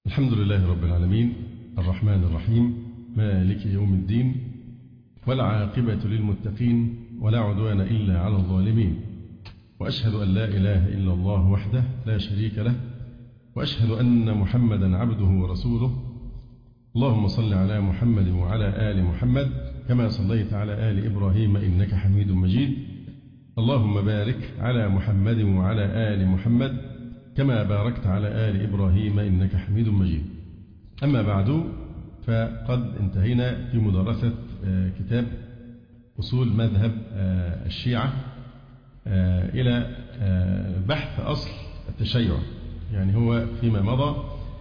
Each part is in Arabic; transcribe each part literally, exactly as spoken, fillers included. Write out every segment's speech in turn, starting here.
الحمد لله رب العالمين الرحمن الرحيم مالك يوم الدين والعاقبة للمتقين ولا عدوان إلا على الظالمين، وأشهد أن لا إله إلا الله وحده لا شريك له، وأشهد أن محمدا عبده ورسوله. اللهم صل على محمد وعلى آل محمد كما صليت على آل إبراهيم إنك حميد مجيد. اللهم بارك على محمد وعلى آل محمد كما باركت على آل إبراهيم إنك حميد مجيد. أما بعد، فقد انتهينا في مدرسة كتاب أصول مذهب الشيعة إلى بحث أصل التشيع. يعني هو فيما مضى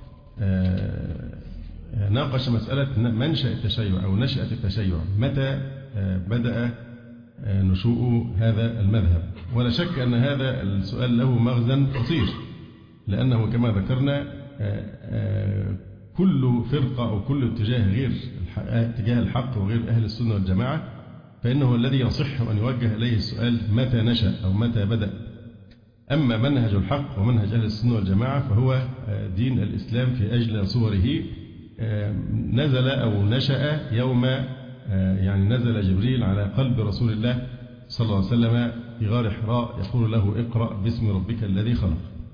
ناقش مسألة منشأ التشيع أو نشأة التشيع، متى بدأ نشوء هذا المذهب. ولا شك أن هذا السؤال له مغزى قصير، لأنه كما ذكرنا كل فرقة أو كل اتجاه غير اتجاه الحق وغير أهل السنة والجماعة فإنه الذي يصح أن يوجه إليه السؤال متى نشأ أو متى بدأ. أما منهج الحق ومنهج أهل السنة والجماعة فهو دين الإسلام في أجل صوره، نزل أو نشأ يوم يعني نزل جبريل على قلب رسول الله صلى الله عليه وسلم في غار حراء يقول له اقرأ باسم ربك الذي خلق.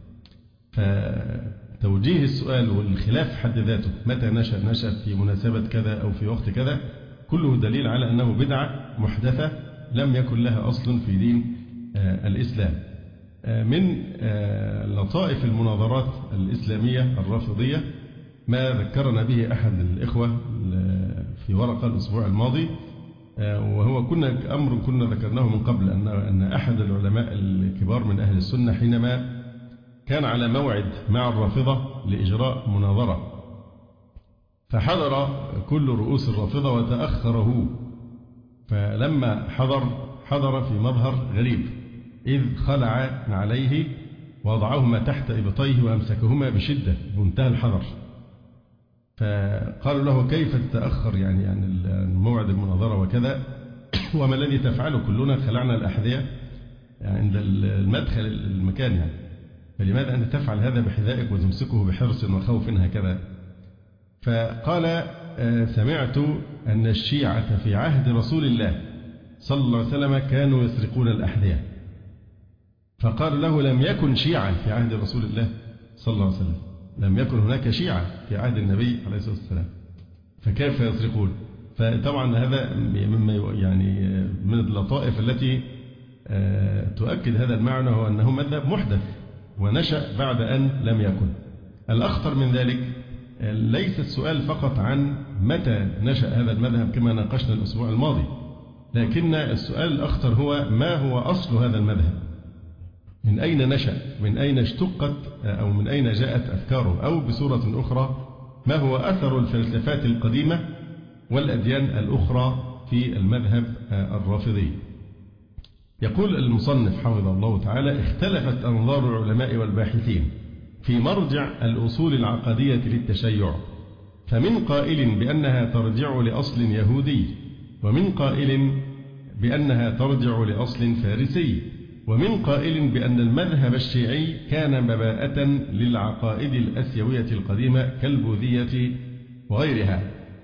فتوجيه السؤال والخلاف حد ذاته متى نشأ نشأ في مناسبة كذا أو في وقت كذا كله دليل على أنه بدعة محدثة لم يكن لها أصل في دين الإسلام. من لطائف المناظرات الإسلامية الرافضية ما ذكرنا به أحد الإخوة في ورقة الأسبوع الماضي، وهو كنا أمر كنا ذكرناه من قبل، أن أن أحد العلماء الكبار من أهل السنة حينما كان على موعد مع الرافضة لإجراء مناظرة فحضر كل رؤوس الرافضة وتأخر هو، فلما حضر حضر في مظهر غريب، إذ خلع عليه ووضعهما تحت إبطيه وأمسكهما بشدة بمنتهى الحذر. فقالوا له كيف تتأخر يعني عن يعني موعد المناظرة وكذا، وما الذي تفعله؟ كلنا خلعنا الأحذية عند المدخل المكان يعني، فلماذا أنت تفعل هذا بحذائك وتمسكه بحرص وخوف هكذا؟ فقال سمعت أن الشيعة في عهد رسول الله صلى الله عليه وسلم كانوا يسرقون الأحذية. فقال له لم يكن شيعة في عهد رسول الله صلى الله عليه وسلم، لم يكن هناك شيعة في عهد النبي عليه الصلاة والسلام، فكيف يسرقون؟ فطبعا هذا مما يعني من اللطائف التي تؤكد هذا المعنى، هو أنه مذهب محدث ونشأ بعد أن لم يكن. الأخطر من ذلك ليس السؤال فقط عن متى نشأ هذا المذهب كما ناقشنا الأسبوع الماضي، لكن السؤال الأخطر هو ما هو أصل هذا المذهب، من أين نشأ، من أين اشتقت أو من أين جاءت أفكاره، أو بصورة أخرى ما هو أثر الفلسفات القديمة والأديان الأخرى في المذهب الرافضي. يقول المصنف حفظه الله تعالى اختلفت أنظار العلماء والباحثين في مرجع الأصول العقدية للتشيع، فمن قائل بأنها ترجع لأصل يهودي، ومن قائل بأنها ترجع لأصل فارسي، ومن قائل بأن المذهب الشيعي كان مباءة للعقائد الأسيوية القديمة كالبوذية وغيرها.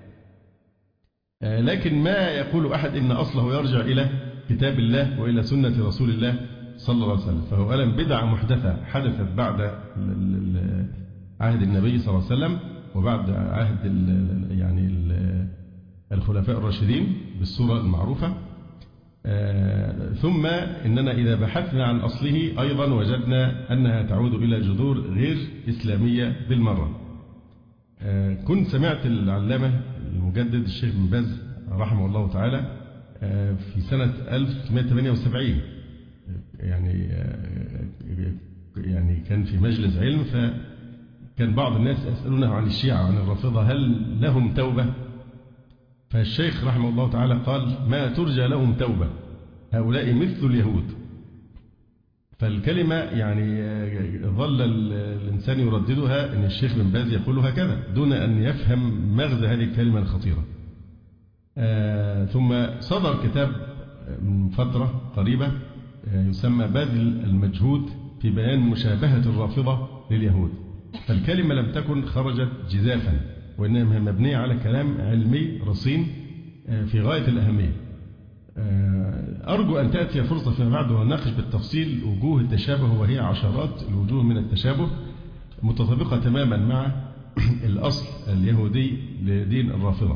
لكن ما يقول أحد إن أصله يرجع إلى كتاب الله وإلى سنة رسول الله صلى الله عليه وسلم، فهو ألم بدعة محدثة حدثت بعد عهد النبي صلى الله عليه وسلم وبعد عهد يعني الخلفاء الراشدين بالصورة المعروفة. آه ثم إننا إذا بحثنا عن أصله أيضا وجدنا أنها تعود إلى جذور غير إسلامية بالمرة. آه كنت سمعت العلامة المجدد الشيخ بن باز رحمه الله تعالى آه في سنة ألف وتسعمائة وثمانية وسبعين، يعني آه يعني كان في مجلس علم، فكان بعض الناس يسألونه عن الشيعة وعن الرافضة هل لهم توبة؟ فالشيخ رحمه الله تعالى قال ما ترجى لهم توبة، هؤلاء مثل اليهود. فالكلمة يعني ظل الإنسان يرددها أن الشيخ بن باز يقول هكذا دون أن يفهم مغزى هذه الكلمة الخطيرة. آه ثم صدر كتاب من فترة قريبة يسمى باذل المجهود في بيان مشابهة الرافضة لليهود. فالكلمة لم تكن خرجت جزافا، وإنما مبنية على كلام علمي رصين في غاية الأهمية. أرجو أن تأتي فرصة فيما بعد ونناقش بالتفصيل وجوه التشابه، وهي عشرات الوجوه من التشابه متطابقة تماما مع الأصل اليهودي لدين الرافضة.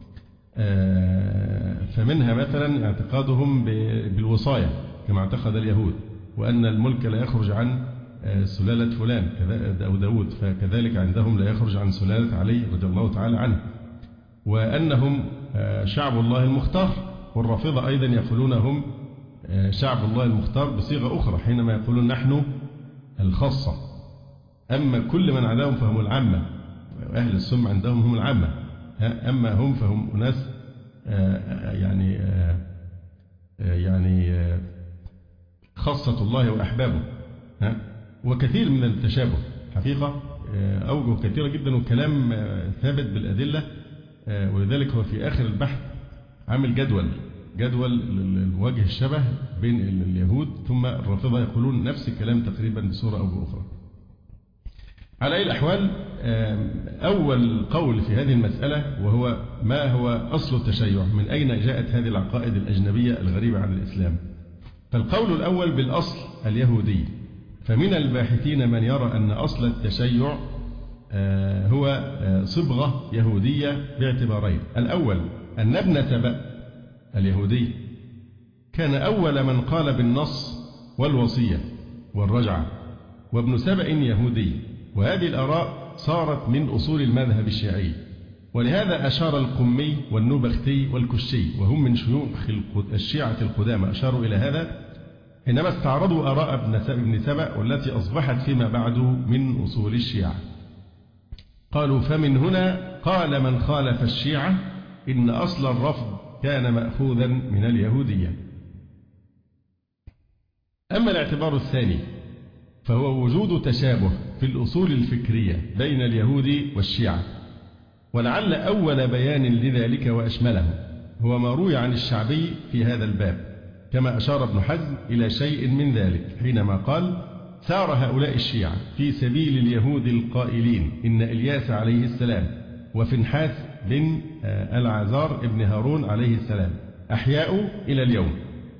فمنها مثلا اعتقادهم بالوصاية كما اعتقد اليهود، وأن الملك لا يخرج عن سلالة فلان أو داود، فكذلك عندهم لا يخرج عن سلالة علي رضي الله تعالى عنه، وأنهم شعب الله المختار. والرافضة أيضا يقولون هم شعب الله المختار بصيغة أخرى حينما يقولون نحن الخاصة، أما كل من عداهم فهم العامة، أهل السنة عندهم هم العامة، أما هم فهم أناس يعني يعني خاصة الله وأحبابه. وكثير من التشابه حقيقة أوجه كثيرة جدا، والكلام ثابت بالأدلة، ولذلك هو في آخر البحث عامل جدول جدول وجه الشبه بين اليهود ثم الرافضة، يقولون نفس الكلام تقريبا بصورة أو بأخرى. على أي الأحوال، أول قول في هذه المسألة وهو ما هو أصل التشيع، من أين جاءت هذه العقائد الأجنبية الغريبة عن الإسلام؟ فالقول الأول بالأصل اليهودي، فمن الباحثين من يرى أن أصل التشيع هو صبغة يهودية باعتبارين. الأول أن ابن سبأ اليهودي كان أول من قال بالنص والوصية والرجعة، وابن سبأ يهودي، وهذه الآراء صارت من أصول المذهب الشيعي، ولهذا أشار القمي والنبختي والكشي وهم من شيوخ الشيعة القدامى أشاروا إلى هذا حينما استعرضوا آراء ابن سبأ والتي أصبحت فيما بعد من أصول الشيعة. قالوا فمن هنا قال من خالف الشيعة إن أصل الرفض كان مأخوذا من اليهودية. أما الاعتبار الثاني فهو وجود تشابه في الأصول الفكرية بين اليهود والشيعة، ولعل أول بيان لذلك وأشمله هو ما روي عن الشعبي في هذا الباب، كما أشار ابن حزم إلى شيء من ذلك حينما قال سار هؤلاء الشيعة في سبيل اليهود القائلين إن إلياس عليه السلام وفنحاس بن العازار ابن هارون عليه السلام أحياء إلى اليوم.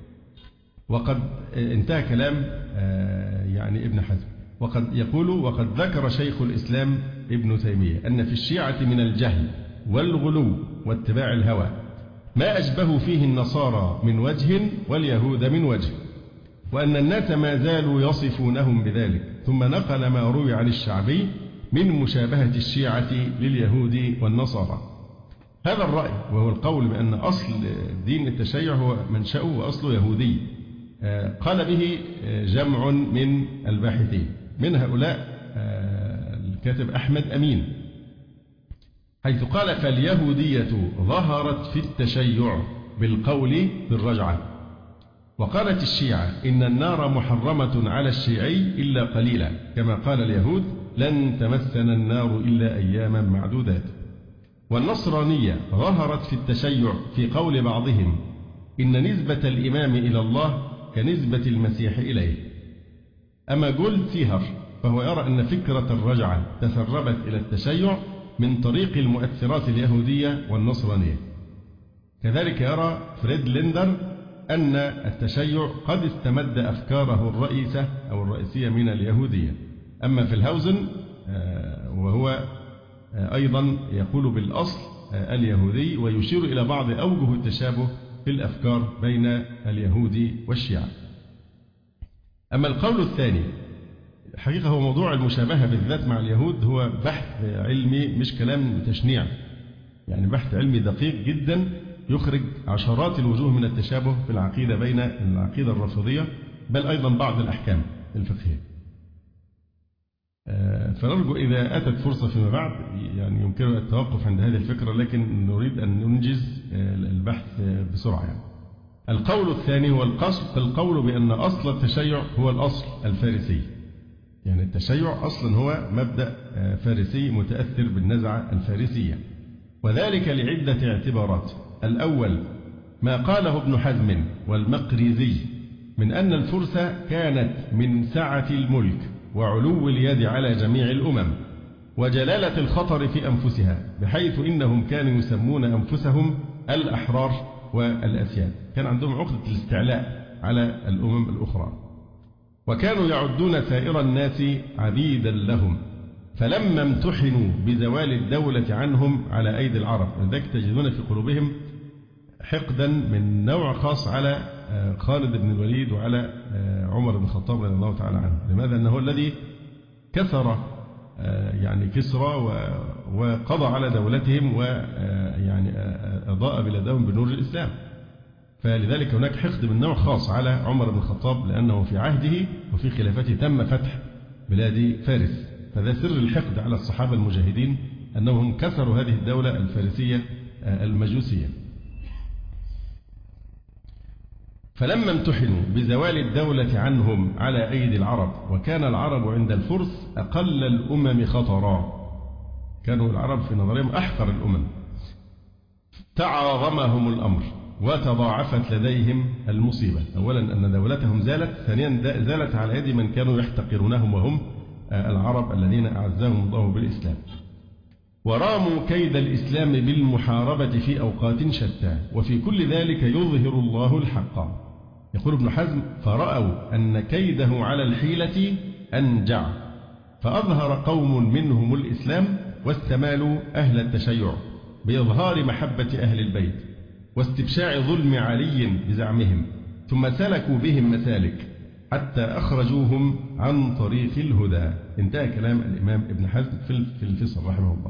وقد انتهى كلام يعني ابن حزم، وقد يقول وقد ذكر شيخ الإسلام ابن تيمية أن في الشيعة من الجهل والغلو واتباع الهوى ما أشبه فيه النصارى من وجه واليهود من وجه، وأن الناس ما زالوا يصفونهم بذلك، ثم نقل ما روي عن الشعبي من مشابهة الشيعة لليهود والنصارى. هذا الرأي وهو القول بأن أصل دين التشيع هو منشأه وأصله يهودي قال به جمع من الباحثين، من هؤلاء الكاتب أحمد أمين، حيث قال فاليهودية ظهرت في التشيع بالقول بالرجعة. وقالت الشيعة إن النار محرمة على الشيعي إلا قليلا، كما قال اليهود لن تمسنا النار إلا أياما معدودات. والنصرانية ظهرت في التشيع في قول بعضهم إن نسبة الإمام إلى الله كنسبة المسيح إليه. أما جولد سيهر فهو يرى أن فكرة الرجعة تسربت إلى التشيع من طريق المؤثرات اليهودية والنصرانية. كذلك يرى فريد ليندر أن التشيع قد استمد أفكاره الرئيسة أو الرئيسية من اليهودية. أما في الهاوزن وهو أيضا يقول بالأصل اليهودي، ويشير إلى بعض أوجه التشابه في الأفكار بين اليهود والشيعة. أما القول الثاني حقيقة هو موضوع المشابهة بالذات مع اليهود، هو بحث علمي مش كلام تشنيع، يعني بحث علمي دقيق جدا يخرج عشرات الوجوه من التشابه في العقيدة بين العقيدة الرافضية بل أيضا بعض الأحكام الفقهية. فنرجو إذا أتت فرصة فيما بعد يعني يمكننا التوقف عند هذه الفكرة، لكن نريد أن ننجز البحث بسرعة. يعني القول الثاني هو القصد، القول بأن أصل التشيع هو الأصل الفارسي، يعني التشيع أصلا هو مبدأ فارسي متأثر بالنزعة الفارسية، وذلك لعدة اعتبارات. الأول ما قاله ابن حزم والمقريزي من أن الفرس كانت من سعة الملك وعلو اليد على جميع الأمم، وجلالة الخطر في أنفسها، بحيث إنهم كانوا يسمون أنفسهم الأحرار والأسياد، كان عندهم عقدة الاستعلاء على الأمم الأخرى، وكانوا يعدون سائر الناس عبيدا لهم. فلما امتحنوا بزوال الدولة عنهم على أيدي العرب، لذلك تجدون في قلوبهم حقدا من نوع خاص على خالد بن الوليد وعلى عمر بن الخطاب رضي الله تعالى عنه. لماذا؟ أنه الذي كسر يعني كسرى وقضى على دولتهم ويعني أضاء بلادهم بنور الإسلام، فلذلك هناك حقد من نوع خاص على عمر بن الخطاب، لأنه في عهده وفي خلافته تم فتح بلاد فارس. فذا سر الحقد على الصحابة المجاهدين، أنهم كسروا هذه الدولة الفارسية المجوسية. فلما امتحنوا بزوال الدولة عنهم على أيدي العرب، وكان العرب عند الفرس أقل الأمم خطرا، كانوا العرب في نظرهم أحقر الأمم، تعاظمهم الأمر وتضاعفت لديهم المصيبة. أولا أن دولتهم زالت، ثانيا زالت على يد من كانوا يحتقرونهم وهم العرب الذين أعزهم الله بالإسلام. وراموا كيد الإسلام بالمحاربة في أوقات شتى، وفي كل ذلك يظهر الله الحق. يقول ابن حزم: فرأوا أن كيده على الحيلة أنجع، فأظهر قوم منهم الإسلام واستمالوا أهل التشيع بإظهار محبة أهل البيت واستبشاع ظلم علي بزعمهم، ثم سلكوا بهم مسالك حتى أخرجوهم عن طريق الهدى. انتهى كلام الإمام ابن حزم في الفصل رحمه الله.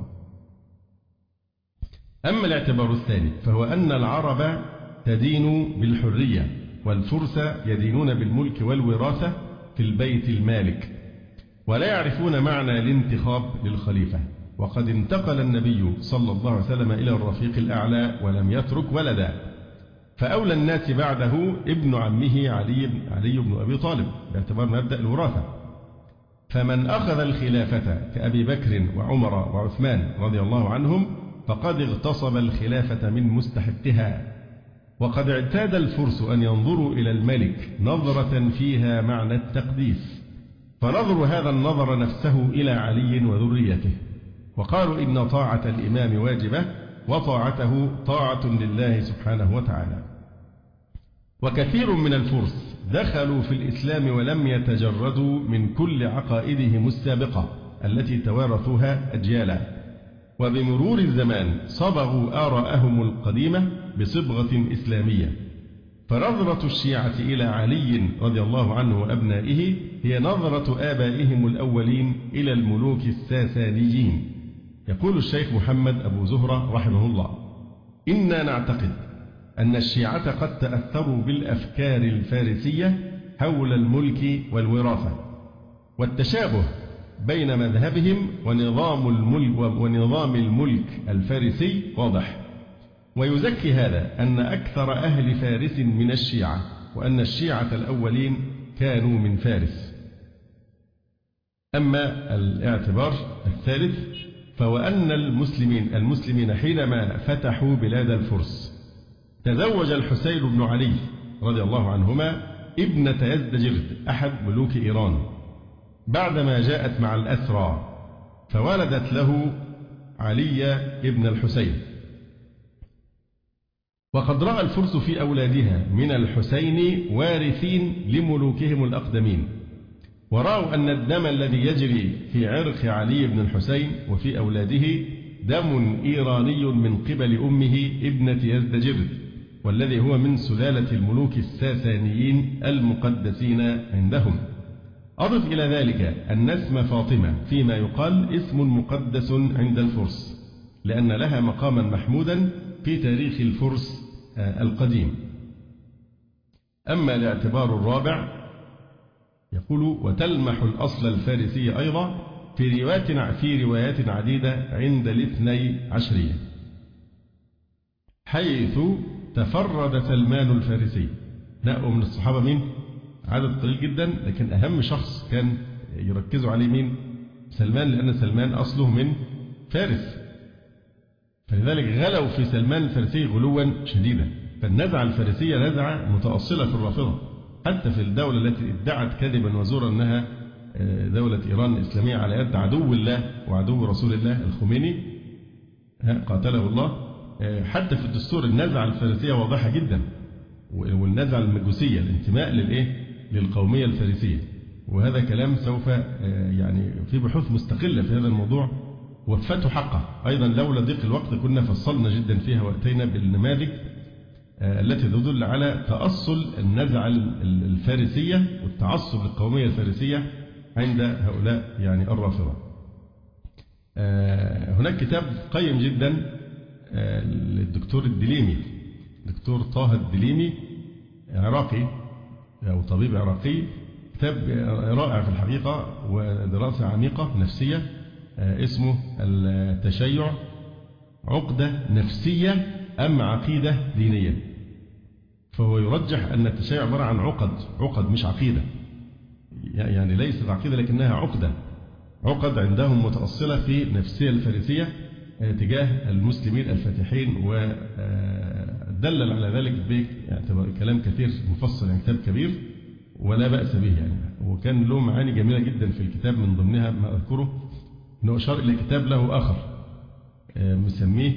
أما الاعتبار الثاني فهو أن العرب تدين بالحرية، والفرس يدينون بالملك والوراثة في البيت المالك، ولا يعرفون معنى الانتخاب للخليفة. وقد انتقل النبي صلى الله عليه وسلم إلى الرفيق الأعلى ولم يترك ولدا، فأولى الناس بعده ابن عمه علي علي بن أبي طالب باعتبار مبدأ الوراثة. فمن أخذ الخلافة كأبي بكر وعمر وعثمان رضي الله عنهم فقد اغتصب الخلافة من مستحقها. وقد اعتاد الفرس أن ينظروا إلى الملك نظرة فيها معنى التقديس، فنظروا هذا النظر نفسه إلى علي وذريته، وقالوا إن طاعة الإمام واجبة وطاعته طاعة لله سبحانه وتعالى. وكثير من الفرس دخلوا في الإسلام ولم يتجردوا من كل عقائدهم السابقة التي توارثوها أجيالا، وبمرور الزمان صبغوا آراءهم القديمة بصبغة إسلامية. فنظرة الشيعة إلى علي رضي الله عنه وأبنائه هي نظرة آبائهم الأولين إلى الملوك الساسانيين. يقول الشيخ محمد أبو زهرة رحمه الله: إنا نعتقد أن الشيعة قد تأثروا بالأفكار الفارسية حول الملك والوراثة، والتشابه بين مذهبهم ونظام الملك ونظام الملك الفارسي واضح. ويزكي هذا أن أكثر أهل فارس من الشيعة، وأن الشيعة الأولين كانوا من فارس. أما الاعتبار الثالث فهو أن المسلمين المسلمين حينما فتحوا بلاد الفرس تزوج الحسين بن علي رضي الله عنهما ابنة يزدجرد أحد ملوك إيران بعدما جاءت مع الأسرى، فولدت له علي ابن الحسين. وقد رأى الفرس في أولادها من الحسين وارثين لملوكهم الأقدمين، ورأوا أن الدم الذي يجري في عرق علي بن الحسين وفي أولاده دم إيراني من قبل أمه ابنة يزدجرد، والذي هو من سلالة الملوك الساسانيين المقدسين عندهم. أضف إلى ذلك أن اسم فاطمة فيما يقال اسم مقدس عند الفرس، لأن لها مقاما محمودا في تاريخ الفرس القديم. أما الاعتبار الرابع يقول: وتلمح الأصل الفارسي أيضا في روايات في روايات عديدة عند الاثني عشرية، حيث تفرد سلمان الفارسي. نأوا من الصحابة مين؟ عدد قليل جدا، لكن أهم شخص كان يركزوا عليه مين؟ سلمان، لأن سلمان أصله من فارس، فلذلك غلوا في سلمان الفارسي غلوا شديدا. فالنزعة الفارسية نزعة متأصلة في الرافضة، حتى في الدولة التي ادعت كذبا وزورا أنها دولة إيران الإسلامية على يد عدو الله وعدو رسول الله الخميني قاتله الله. حتى في الدستور النزعة الفارسية واضحة جدا، والنزعة المجوسية الانتماء للإيه؟ للقومية الفارسية. وهذا كلام سوف يعني في بحوث مستقلة في هذا الموضوع وفته حقه. أيضا لولا ضيق الوقت كنا فصلنا جدا فيها وأتينا بالنماذج التي تدل على تأصل النزعة الفارسية والتعصب للقومية الفارسية عند هؤلاء يعني الرافضة. هناك كتاب قيم جدا للدكتور الدليمي، دكتور طه الدليمي، عراقي أو طبيب عراقي، كتاب رائع في الحقيقة ودراسة عميقة نفسية، اسمه التشيع عقدة نفسية أم عقيدة دينية. فهو يرجح أن التشيع عبارة عن عقد عقد مش عقيدة، يعني ليست عقيدة لكنها عقدة عقد عندهم متأصلة في النفسية الفارسية تجاه المسلمين الفاتحين، ودلل على ذلك بكلام كثير مفصل، يعني كتاب كبير ولا بأس به يعني. وكان له معاني جميلة جدا في الكتاب، من ضمنها ما أذكره أنه أشار إلى كتاب له آخر مسميه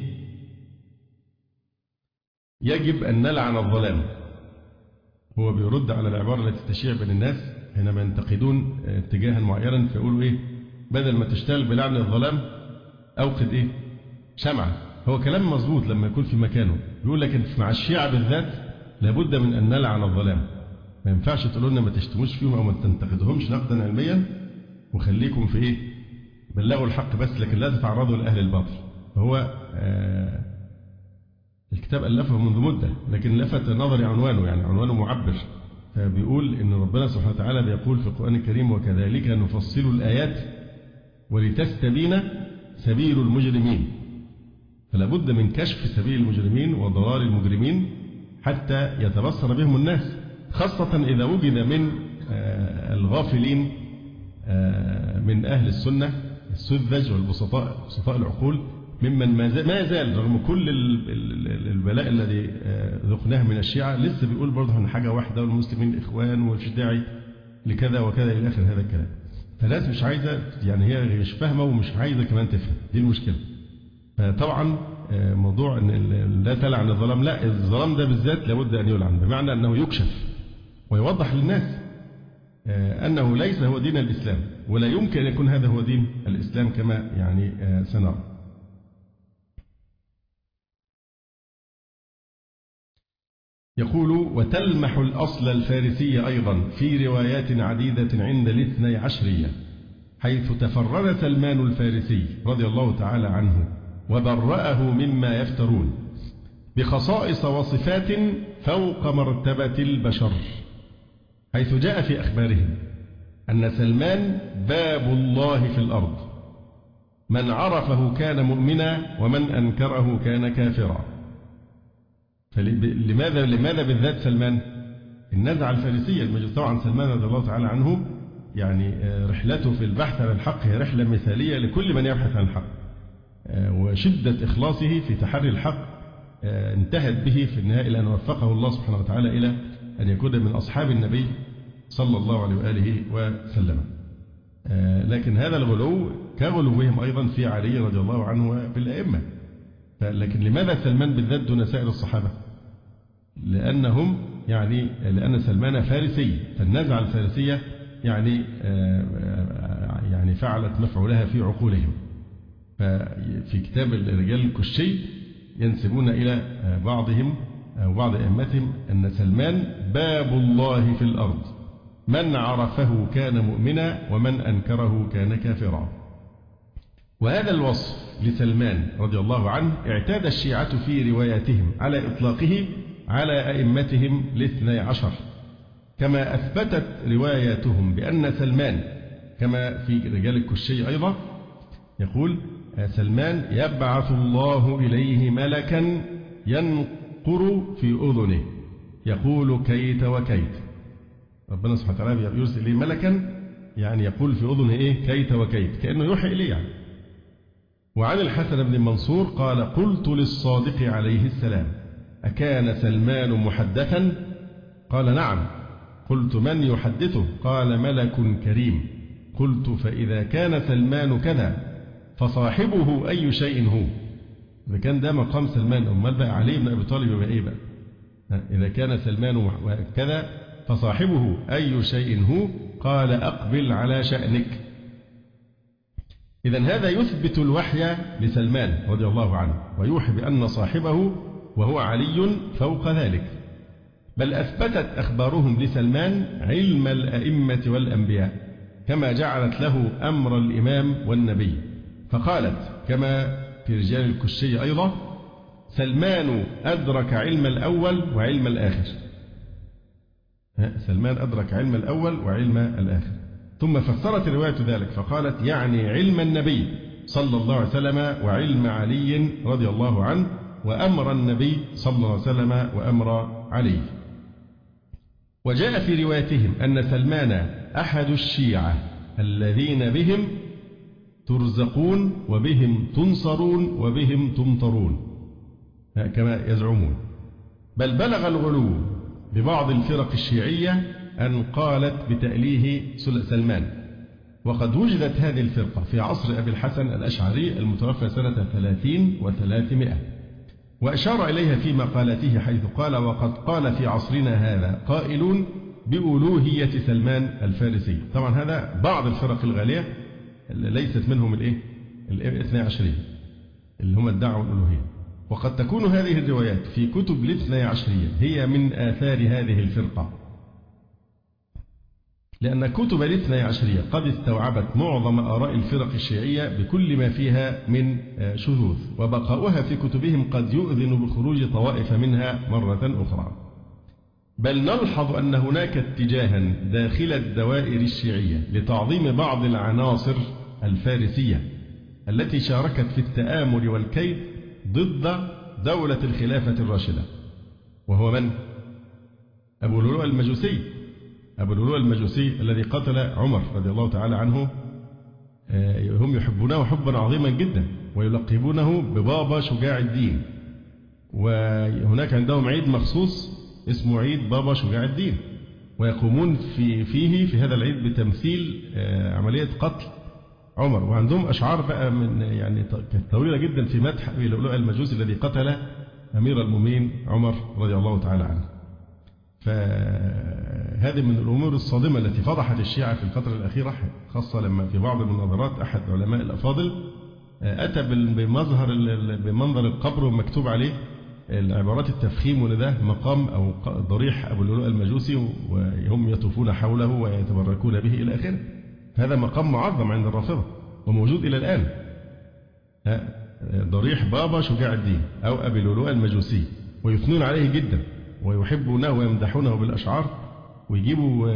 يجب أن نلعن الظلام. هو بيرد على العبارة التي تشيع بين الناس حينما ينتقدون اتجاها معينا، فيقولوا إيه؟ بدل ما تشتغل بلعن الظلام أوقد إيه؟ شمعة. هو كلام مظبوط لما يكون في مكانه، بيقول لكن مع الشيعة بالذات لابد من أن نلعن الظلام. ما ينفعش تقولوا لنا ما تشتموش فيهم أو ما تنتقدهمش نقدا علميا وخليكم في إيه؟ بلغوا الحق بس، لكن لا تتعرضوا لأهل الباطل. فهو آه الكتاب ألفه منذ مدة، لكن لفت نظري عنوانه، يعني عنوانه معبر. فبيقول إن ربنا سبحانه وتعالى بيقول في القرآن الكريم وكذلك نفصل الآيات ولتستبين سبيل المجرمين. فلا بد من كشف سبيل المجرمين وضلال المجرمين حتى يتبصر بهم الناس، خاصة إذا وجد من آه الغافلين آه من أهل السنة السذج والبسطاء بسطاء العقول، ممن ما زال رغم كل البلاء الذي ذقناه من الشيعة لسه بيقول برضه عن حاجة واحدة والمسلمين إخوان ومش داعي لكذا وكذا إلى آخر هذا الكلام. فالناس مش عايزة، يعني هي مش فاهمة ومش عايزة كمان تفهم، دي المشكلة. فطبعا موضوع أن لا تلعن الظلام، لا، الظلام ده بالذات لابد أن يلعن، بمعنى أنه يكشف ويوضح للناس أنه ليس هو دين الإسلام، ولا يمكن أن يكون هذا هو دين الإسلام كما يعني سنرى. يقول وتلمح الأصل الفارسي أيضا في روايات عديدة عند الاثني عشرية، حيث تفرد سلمان الفارسي رضي الله تعالى عنه وبرأه مما يفترون بخصائص وصفات فوق مرتبة البشر، حيث جاء في أخبارهم أن سلمان باب الله في الأرض، من عرفه كان مؤمنا ومن أنكره كان كافرا. فلماذا لماذا بالذات سلمان؟ النزعة الفارسية المجوس. طبعا سلمان رضي الله تعالى عنه يعني رحلته في البحث عن الحق هي رحلة مثالية لكل من يبحث عن الحق، وشدة إخلاصه في تحري الحق انتهت به في النهاية إلى أن وفقه الله سبحانه وتعالى إلى أن يكون من أصحاب النبي صلى الله عليه وآله وسلم. لكن هذا الغلو كغلوهم أيضا في علي رضي الله عنه بالأئمة. لكن لماذا سلمان بالذات دون سائر الصحابة؟ لأنهم يعني لأن سلمان فارسي، فالنزعة الفارسية يعني يعني فعلت مفعولها في عقولهم. ففي كتاب الرجال الكشي ينسبون إلى بعضهم أو بعض أئمتهم أن سلمان باب الله في الأرض، من عرفه كان مؤمنا ومن أنكره كان كافرا. وهذا الوصف لسلمان رضي الله عنه اعتاد الشيعة في رواياتهم على إطلاقه على أئمتهم الاثني عشر، كما أثبتت رواياتهم بأن سلمان كما في رجال الكشي أيضا يقول سلمان يبعث الله إليه ملكا ينقر في أذنه يقول كيت وكيت. ربنا سبحانه وتعالى يرسل إليه ملكا يعني يقول في أذنه إيه كيت وكيت، كأنه يوحي إليه يعني. وعن الحسن بن منصور قال قلت للصادق عليه السلام أكان سلمان محدثا؟ قال نعم. قلت من يحدثه؟ قال ملك كريم. قلت فإذا كان سلمان كذا فصاحبه أي شيء هو. إذا كان ده مقام سلمان، أمال بقى علي بن أبي طالب يبقى إيه بقى؟ إذا كان سلمان كذا فصاحبه أي شيء هو. قال أقبل على شأنك. إذن هذا يثبت الوحي لسلمان رضي الله عنه، ويوحي بأن صاحبه وهو علي فوق ذلك. بل أثبتت أخبارهم لسلمان علم الأئمة والأنبياء، كما جعلت له أمر الإمام والنبي، فقالت كما في رجال الكشي أيضا: سلمان أدرك علم الأول وعلم الآخر. سلمان أدرك علم الأول وعلم الآخر. ثم فسرت الرواية ذلك فقالت: يعني علم النبي صلى الله عليه وسلم وعلم علي رضي الله عنه وأمر النبي صلى الله عليه وسلم وأمر علي. وجاء في روايتهم أن سلمان أحد الشيعة الذين بهم ترزقون وبهم تنصرون وبهم تمطرون كما يزعمون. بل بلغ الغلو ببعض الفرق الشيعية أن قالت بتأليه سلمان. وقد وجدت هذه الفرقة في عصر أبي الحسن الأشعري المتوفى سنة ثلاثين وثلاثمائة، وأشار إليها في مقالته حيث قال: وقد قال في عصرنا هذا قائلون بألوهية سلمان الفارسي. طبعا هذا بعض الفرق الغالية اللي ليست منهم الايه الاثنى عشرية اللي هم ادعوا الألوهية. وقد تكون هذه الروايات في كتب الاثنى عشرية هي من آثار هذه الفرقة، لأن كتب الاثنى عشرية قد استوعبت معظم آراء الفرق الشيعية بكل ما فيها من شذوذ، وبقاؤها في كتبهم قد يؤذن بخروج طوائف منها مرة أخرى. بل نلحظ أن هناك اتجاها داخل الدوائر الشيعية لتعظيم بعض العناصر الفارسية التي شاركت في التآمر والكيد ضد دولة الخلافة الراشدة، وهو من؟ أبو لؤلؤ المجوسي. أبو لؤلؤ المجوسي الذي قتل عمر رضي الله تعالى عنه، هم يحبونه حبا عظيما جدا ويلقبونه ببابا شجاع الدين، وهناك عندهم عيد مخصوص اسمه عيد بابا شجاع الدين، ويقومون في فيه في هذا العيد بتمثيل عملية قتل عمر. وعندهم أشعار بقى من يعني كانت طويلة جدا في مدح أبي لؤلؤ المجوسي الذي قتل أمير المؤمنين عمر رضي الله تعالى عنه. فهذه من الأمور الصادمة التي فضحت الشيعة في الفترة الأخيرة، خاصة لما في بعض المناظرات أحد علماء الأفاضل أتى بمظهر بمنظر القبر ومكتوب عليه العبارات التفخيم، وان ده مقام أو ضريح أبو لؤلؤ المجوسي وهم يطوفون حوله ويتبركون به إلى آخره. هذا مقام معظم عند الرافضة وموجود إلى الآن، ضريح بابا شجاع الدين أو أبي لؤلؤ المجوسي، ويثنون عليه جدا ويحبونه ويمدحونه بالأشعار، ويجيبوا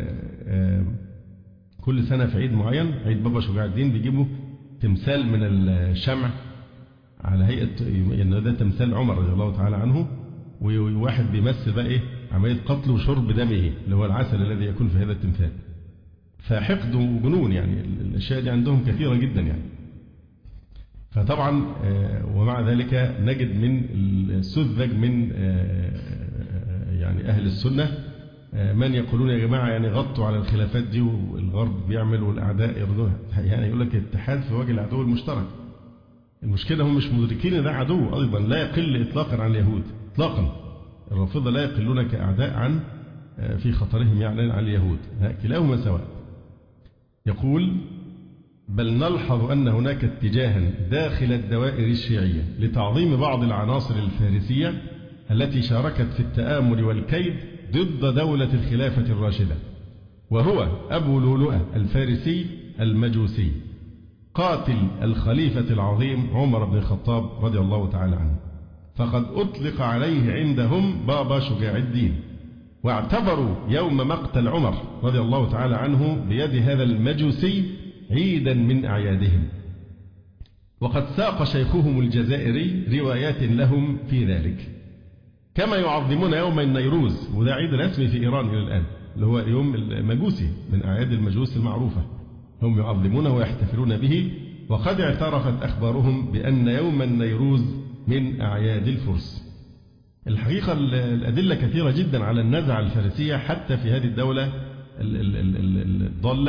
كل سنة في عيد معين، عيد بابا شجاع الدين، بيجيبوا تمثال من الشمع على هيئة إن ده تمثال عمر رضي الله تعالى عنه، وواحد بيمثل بقى إيه عملية قتل وشرب دمه اللي هو العسل الذي يكون في هذا التمثال. فحقد وجنون يعني الأشياء دي عندهم كثيرة جدا يعني. فطبعا ومع ذلك نجد من السذج من يعني أهل السنة من يقولون يا جماعة يعني غطوا على الخلافات دي، والغرب بيعمل والأعداء يرضوها، يعني يقول لك الاتحاد في وجه العدو المشترك. المشكلة هم مش مدركين ان ده عدو أيضا لا يقل إطلاقا عن اليهود إطلاقا. الرافضة لا يقلون كأعداء عن في خطرهم يعني عن اليهود، كلاهما سواء. يقول: بل نلحظ أن هناك اتجاها داخل الدوائر الشيعية لتعظيم بعض العناصر الفارسية التي شاركت في التآمر والكيد ضد دولة الخلافة الراشدة، وهو أبو لؤلؤ الفارسي المجوسي قاتل الخليفة العظيم عمر بن الخطاب رضي الله تعالى عنه. فقد أطلق عليه عندهم بابا شجاع الدين، واعتبروا يوم مقتل عمر رضي الله تعالى عنه بيد هذا المجوسي عيدا من أعيادهم. وقد ساق شيخهم الجزائري روايات لهم في ذلك، كما يعظمون يوم النيروز، وده عيد رسمي في إيران إلى الآن، اللي هو يوم المجوسي من أعياد المجوس المعروفة، هم يعظمونه ويحتفلون به. وقد اعترفت أخبارهم بأن يوم النيروز من أعياد الفرس. الحقيقة الأدلة كثيرة جدا على النزعة الفارسية حتى في هذه الدولة الضالة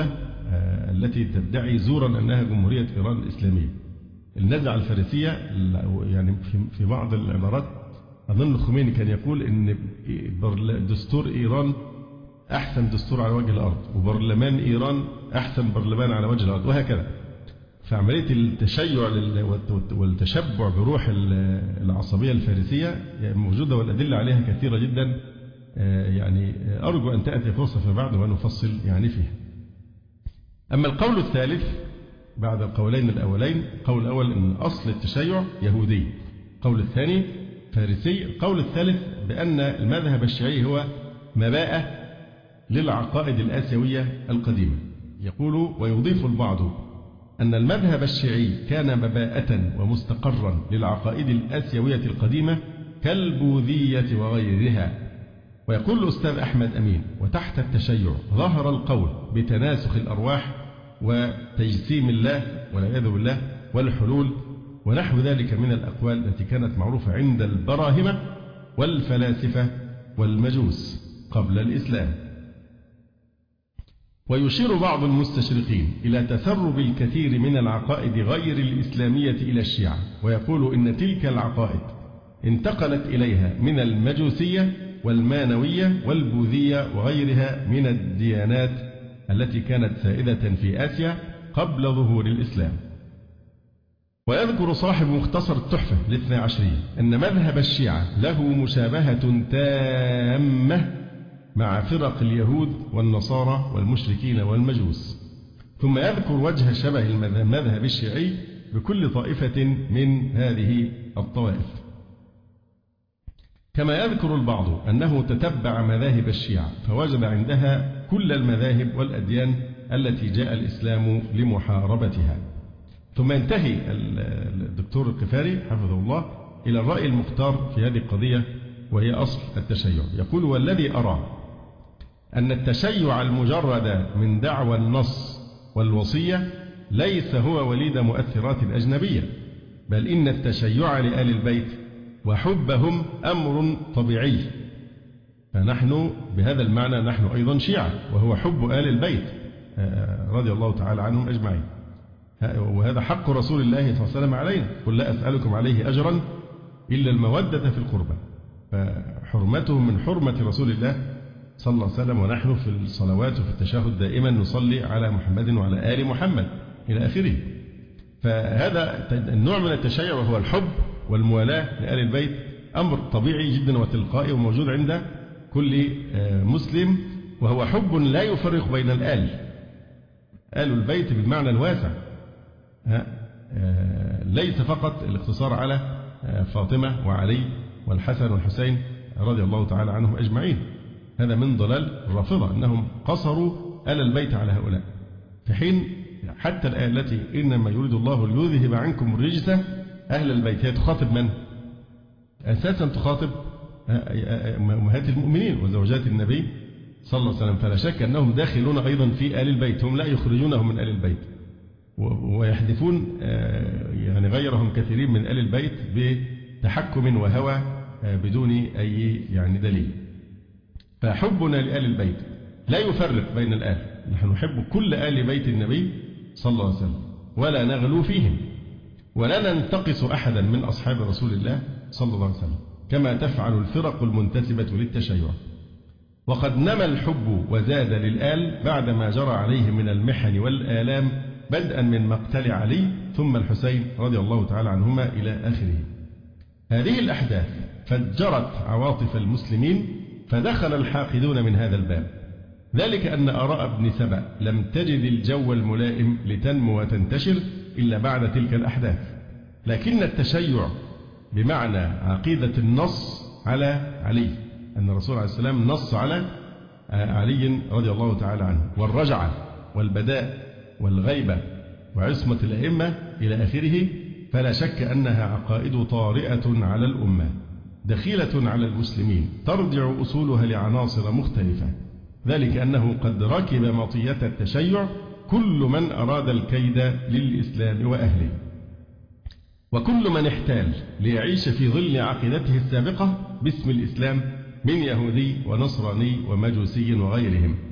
التي تدعي زورا أنها جمهورية إيران الإسلامية. النزعة الفارسية يعني في بعض العبارات أظن الخميني كان يقول إن دستور إيران أحسن دستور على وجه الأرض، وبرلمان إيران أحسن برلمان على وجه الأرض، وهكذا. فعملية التشيع والتشبع بروح العصبية الفارسية موجودة، والأدلة عليها كثيرة جدا. يعني أرجو أن تأتي فرصة فيما بعد ونفصل يعني فيها. أما القول الثالث بعد القولين الأولين، القول الأول أن أصل التشيع يهودي، القول الثاني فارسي، القول الثالث بأن المذهب الشيعي هو مباءة للعقائد الآسيوية القديمة. يقول ويضيف البعض أن المذهب الشيعي كان مباءة ومستقرا للعقائد الآسيوية القديمة كالبوذية وغيرها. ويقول الأستاذ أحمد أمين وتحت التشيع ظهر القول بتناسخ الأرواح وتجسيم الله والعياذ بالله والحلول ونحو ذلك من الأقوال التي كانت معروفة عند البراهمة والفلاسفة والمجوس قبل الإسلام. ويشير بعض المستشرقين إلى تسرب الكثير من العقائد غير الإسلامية إلى الشيعة، ويقول إن تلك العقائد انتقلت إليها من المجوسية والمانوية والبوذية وغيرها من الديانات التي كانت سائدة في آسيا قبل ظهور الإسلام. ويذكر صاحب مختصر التحفة الاثنى عشرية أن مذهب الشيعة له مشابهة تامة مع فرق اليهود والنصارى والمشركين والمجوس. ثم يذكر وجه شبه المذهب الشيعي بكل طائفة من هذه الطوائف. كما يذكر البعض أنه تتبع مذاهب الشيعة فوجد عندها كل المذاهب والأديان التي جاء الإسلام لمحاربتها. ثم ينتهي الدكتور القفاري حفظه الله إلى الرأي المختار في هذه القضية وهي أصل التشيع. يقول والذي أرى أن التشيع المجرد من دعوى النص والوصية ليس هو وليد مؤثرات أجنبية، بل إن التشيع لآل البيت وحبهم أمر طبيعي، فنحن بهذا المعنى نحن أيضا شيعة، وهو حب آل البيت رضي الله تعالى عنهم أجمعين، وهذا حق رسول الله صلى الله عليه وسلم علينا، قل لا أسألكم عليه أجرا إلا المودة في القربى، فحرمتهم من حرمة رسول الله صلى الله عليه وسلم. ونحن في الصلوات وفي التشهد دائما نصلي على محمد وعلى آل محمد إلى آخره. فهذا النوع من التشيع وهو الحب والموالاة لآل البيت أمر طبيعي جدا وتلقائي وموجود عند كل مسلم، وهو حب لا يفرق بين الآل، آل البيت بالمعنى الواسع، ليس فقط الاقتصار على فاطمة وعلي والحسن والحسين رضي الله تعالى عنهم أجمعين. هذا من ضلال الرافضة أنهم قصروا آل البيت على هؤلاء، في حين حتى الآية التي إنما يريد الله ليذهب عنكم الرجس أهل البيت هي تخاطب من؟ أساسا تخاطب أمهات المؤمنين وزوجات النبي صلى الله عليه وسلم، فلا شك أنهم داخلون أيضا في آل البيت، هم لا يخرجونهم من آل البيت ويحذفون يعني غيرهم كثيرين من آل البيت بتحكم وهوى بدون أي يعني دليل. فحبنا لآل البيت لا يفرق بين الآل، نحن نحب كل آل بيت النبي صلى الله عليه وسلم ولا نغلو فيهم، ولا ننتقص أحدا من أصحاب رسول الله صلى الله عليه وسلم كما تفعل الفرق المنتسبة للتشيع. وقد نمى الحب وزاد للآل بعدما جرى عليه من المحن والآلام، بدءا من مقتل علي ثم الحسين رضي الله تعالى عنهما إلى آخره. هذه الأحداث فجرت عواطف المسلمين فدخل الحاقدون من هذا الباب، ذلك أن آراء ابن سبأ لم تجد الجو الملائم لتنمو وتنتشر إلا بعد تلك الأحداث. لكن التشيع بمعنى عقيدة النص على علي، أن الرسول عليه السلام نص على علي رضي الله تعالى عنه، والرجعة والبداء والغيبة وعصمة الأئمة إلى آخره، فلا شك أنها عقائد طارئة على الأمة دخيلة على المسلمين ترجع أصولها لعناصر مختلفة، ذلك أنه قد ركب مطية التشيع كل من أراد الكيد للإسلام وأهله، وكل من احتال ليعيش في ظل عقيدته السابقة باسم الإسلام من يهودي ونصراني ومجوسي وغيرهم.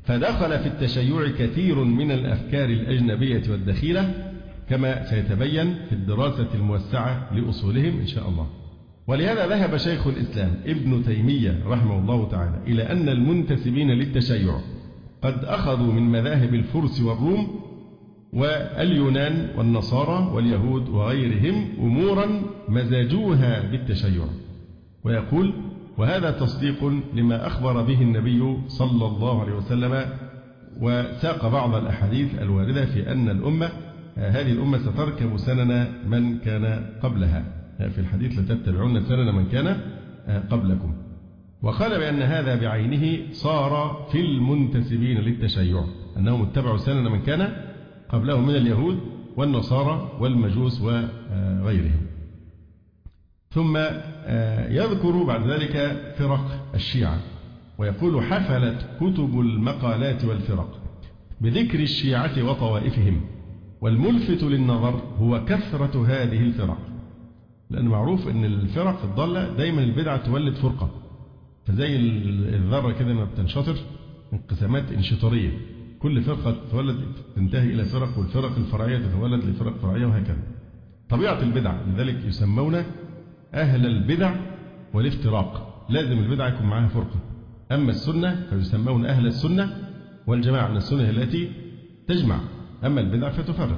فدخل في التشيع كثير من الأفكار الأجنبية والدخيلة كما سيتبين في الدراسة الموسعة لأصولهم إن شاء الله. ولهذا ذهب شيخ الإسلام ابن تيمية رحمه الله تعالى إلى أن المنتسبين للتشيع قد أخذوا من مذاهب الفرس والروم واليونان والنصارى واليهود وغيرهم أمورا مزجوها بالتشيع. ويقول: وهذا تصديق لما أخبر به النبي صلى الله عليه وسلم، وساق بعض الأحاديث الواردة في أن الأمة هذه الأمة ستركب سنن من كان قبلها، في الحديث: لتتبعون سنن من كان قبلكم. وقال بأن هذا بعينه صار في المنتسبين للتشيع، أنهم اتبعوا سنن من كان قبلهم من اليهود والنصارى والمجوس وغيرهم. ثم يذكر بعد ذلك فرق الشيعة، ويقول: حفلت كتب المقالات والفرق بذكر الشيعة وطوائفهم، والملفت للنظر هو كثرة هذه الفرق، لأن معروف أن الفرق الضالة دايما البدعة تولد فرقة، فزي الذرة كده ما بتنشطر انقسامات انشطارية، كل فرقة تتولد تنتهي إلى فرق، والفرق الفرعية تتولد لفرق فرعية، وهكذا طبيعة البدع. لذلك يسمون أهل البدع والافتراق، لازم البدع يكون معها فرقة. أما السنة فيسمون أهل السنة والجماعة، من السنة التي تجمع، أما البدع فتفرق.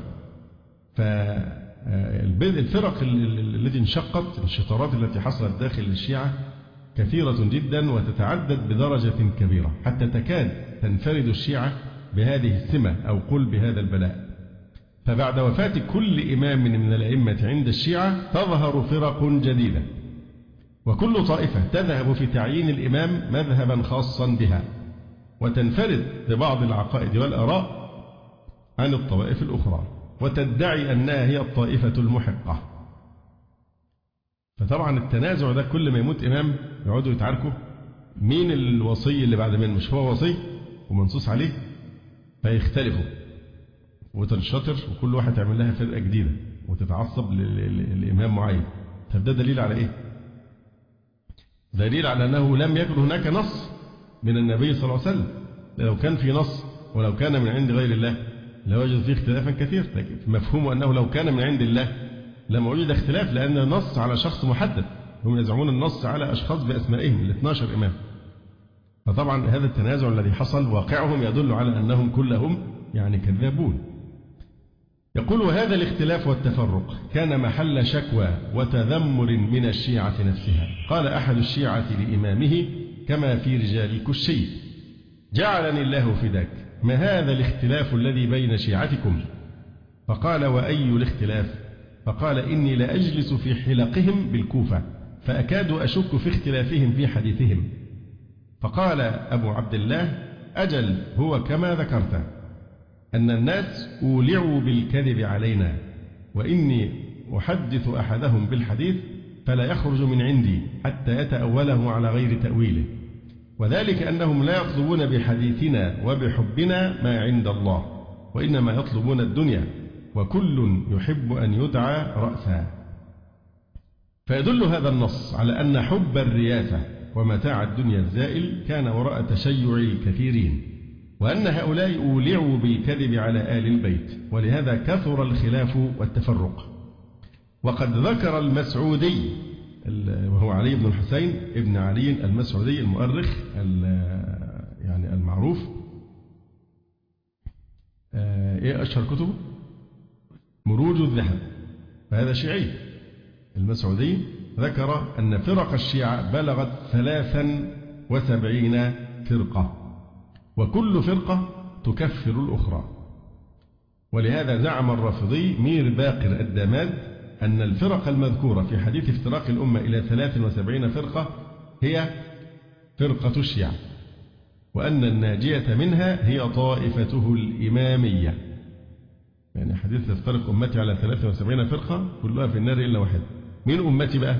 فالفرق التي انشقت، الانشطارات التي حصلت داخل الشيعة كثيرة جدا وتتعدد بدرجة كبيرة، حتى تكاد تنفرد الشيعة بهذه السمة أو قل بهذا البلاء. فبعد وفاة كل إمام من الأئمة عند الشيعة تظهر فرق جديدة، وكل طائفة تذهب في تعيين الإمام مذهبا خاصا بها، وتنفرد ببعض العقائد والآراء عن الطوائف الأخرى، وتدعي أنها هي الطائفة المحقة. فطبعا التنازع ده كل ما يموت إمام يقعدوا يتعاركوا مين الوصي اللي بعد منه، مش هو وصي ومنصوص عليه، فيختلفوا وتنشطر، وكل واحد يعمل لها فرقة جديدة وتتعصب لإمام معين. طب ده دليل على إيه؟ دليل على أنه لم يكن هناك نص من النبي صلى الله عليه وسلم. لو كان في نص ولو كان من عند غير الله لوجد فيه اختلافا كثير، لكن مفهوم أنه لو كان من عند الله لما وجد اختلاف، لأن النص على شخص محدد، هم يزعمون النص على أشخاص بأسمائهم ال اثني عشر إمام. فطبعا هذا التنازع الذي حصل واقعهم يدل على أنهم كلهم يعني كذابون. يقول: وهذا الاختلاف والتفرق كان محل شكوى وتذمر من الشيعة نفسها. قال أحد الشيعة لإمامه كما في رجال كشي: جعلني الله فداك، ما هذا الاختلاف الذي بين شيعتكم؟ فقال: وأي الاختلاف؟ فقال: إني لأجلس في حلقهم بالكوفة فأكاد أشك في اختلافهم في حديثهم. فقال أبو عبد الله: أجل، هو كما ذكرت أن الناس أولعوا بالكذب علينا، وإني أحدث أحدهم بالحديث فلا يخرج من عندي حتى يتأوله على غير تأويله، وذلك أنهم لا يطلبون بحديثنا وبحبنا ما عند الله، وإنما يطلبون الدنيا، وكل يحب أن يدعى رأسا. فيدل هذا النص على أن حب الرياسة ومتاع الدنيا الزائل كان وراء تشيع الكثيرين، وأن هؤلاء أولعوا بالكذب على آل البيت، ولهذا كثر الخلاف والتفرق. وقد ذكر المسعودي، وهو علي بن الحسين ابن علي المسعودي المؤرخ يعني المعروف، إيه أشهر كتبه؟ مروج الذهب، فهذا شيعي. المسعودي ذكر أن فرق الشيعة بلغت ثلاثا وسبعين فرقة، وكل فرقة تكفر الأخرى. ولهذا زعم الرافضي مير باقر الداماد أن الفرق المذكورة في حديث افتراق الأمة إلى ثلاث وسبعين فرقة هي فرقة الشيعة، وأن الناجية منها هي طائفته الإمامية. يعني حديث تفترق أمتي على ثلاث وسبعين فرقة كلها في النار إلا واحد. مين أمتي بقى؟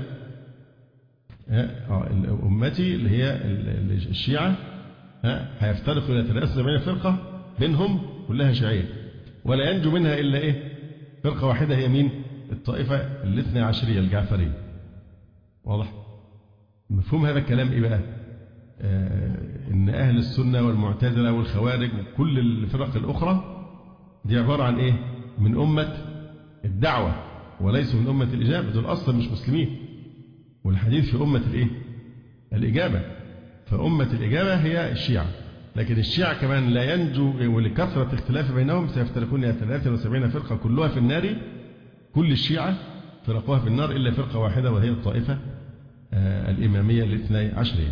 أمتي اللي هي الشيعة هيفترقوا إلى ثلاث وسبعين فرقة منهم كلها شيعية، ولا ينجو منها إلا إيه؟ فرقة واحدة، هي مين؟ الطائفة الاثنى عشرية الجعفرية. واضح؟ مفهوم هذا الكلام إيه بقى؟ إن أهل السنة والمعتزلة والخوارج وكل الفرق الأخرى دي عبارة عن إيه؟ من أمة الدعوة وليسوا من أمة الإجابة، دول أصلا مش مسلمين، والحديث في أمة الإيه؟ الإجابة. فأمة الإجابة هي الشيعة، لكن الشيعة كمان لا ينجو، ولكثرة اختلاف بينهم سيفترقون إلى ثلاثة وسبعين فرقة كلها في النار. كل الشيعة فرقوها في النار إلا فرقة واحدة وهي الطائفة الإمامية الاثني عشرية.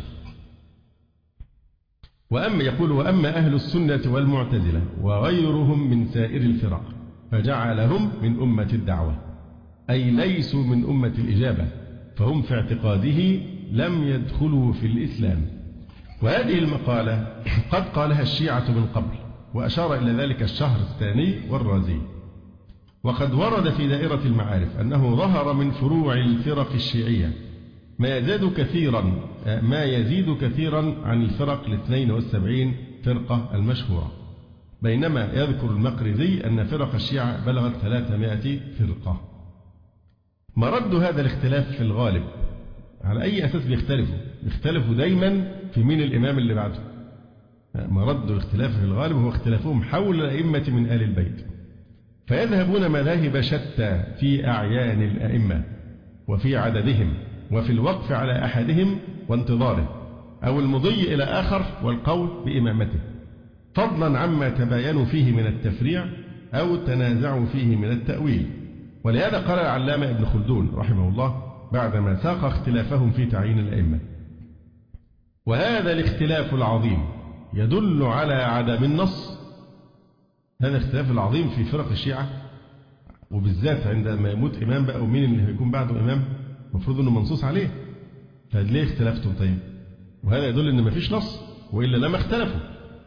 وأما يقول وأما أهل السنة والمعتزلة وغيرهم من سائر الفرق فجعلهم من أمة الدعوة، أي ليسوا من أمة الإجابة، فهم في اعتقاده لم يدخلوا في الإسلام. وهذه المقالة قد قالها الشيعة من قبل، وأشار إلى ذلك الشهر الثاني والرازي. وقد ورد في دائرة المعارف أنه ظهر من فروع الفرق الشيعية ما يزيد كثيرا ما يزيد كثيرا عن الفرق الاثنين والسبعين فرقة المشهورة، بينما يذكر المقرزي أن فرق الشيعة بلغت ثلاثمائة فرقة. مرد هذا الاختلاف في الغالب على أي أساس بيختلفوا؟ بيختلفوا دايما في مين الإمام اللي بعده. مرد الاختلاف في الغالب هو اختلافهم حول الأئمة من آل البيت، فيذهبون مذاهب شتى في أعيان الأئمة وفي عددهم وفي الوقف على أحدهم وانتظاره، أو المضي إلى آخر والقول بإمامته، فضلا عما تباينوا فيه من التفريع أو تنازعوا فيه من التأويل. ولهذا قال العلامة ابن خلدون رحمه الله بعدما ساق اختلافهم في تعيين الأئمة: وهذا الاختلاف العظيم يدل على عدم النص. هذا الاختلاف العظيم في فرق الشيعة، وبالذات عندما يموت إمام بقى ومين اللي هيكون بعده إمام المفروض أنه منصوص عليه، فليه اختلفتم طيب؟ وهذا يدل أن ما فيش نص، وإلا لما اختلفوا.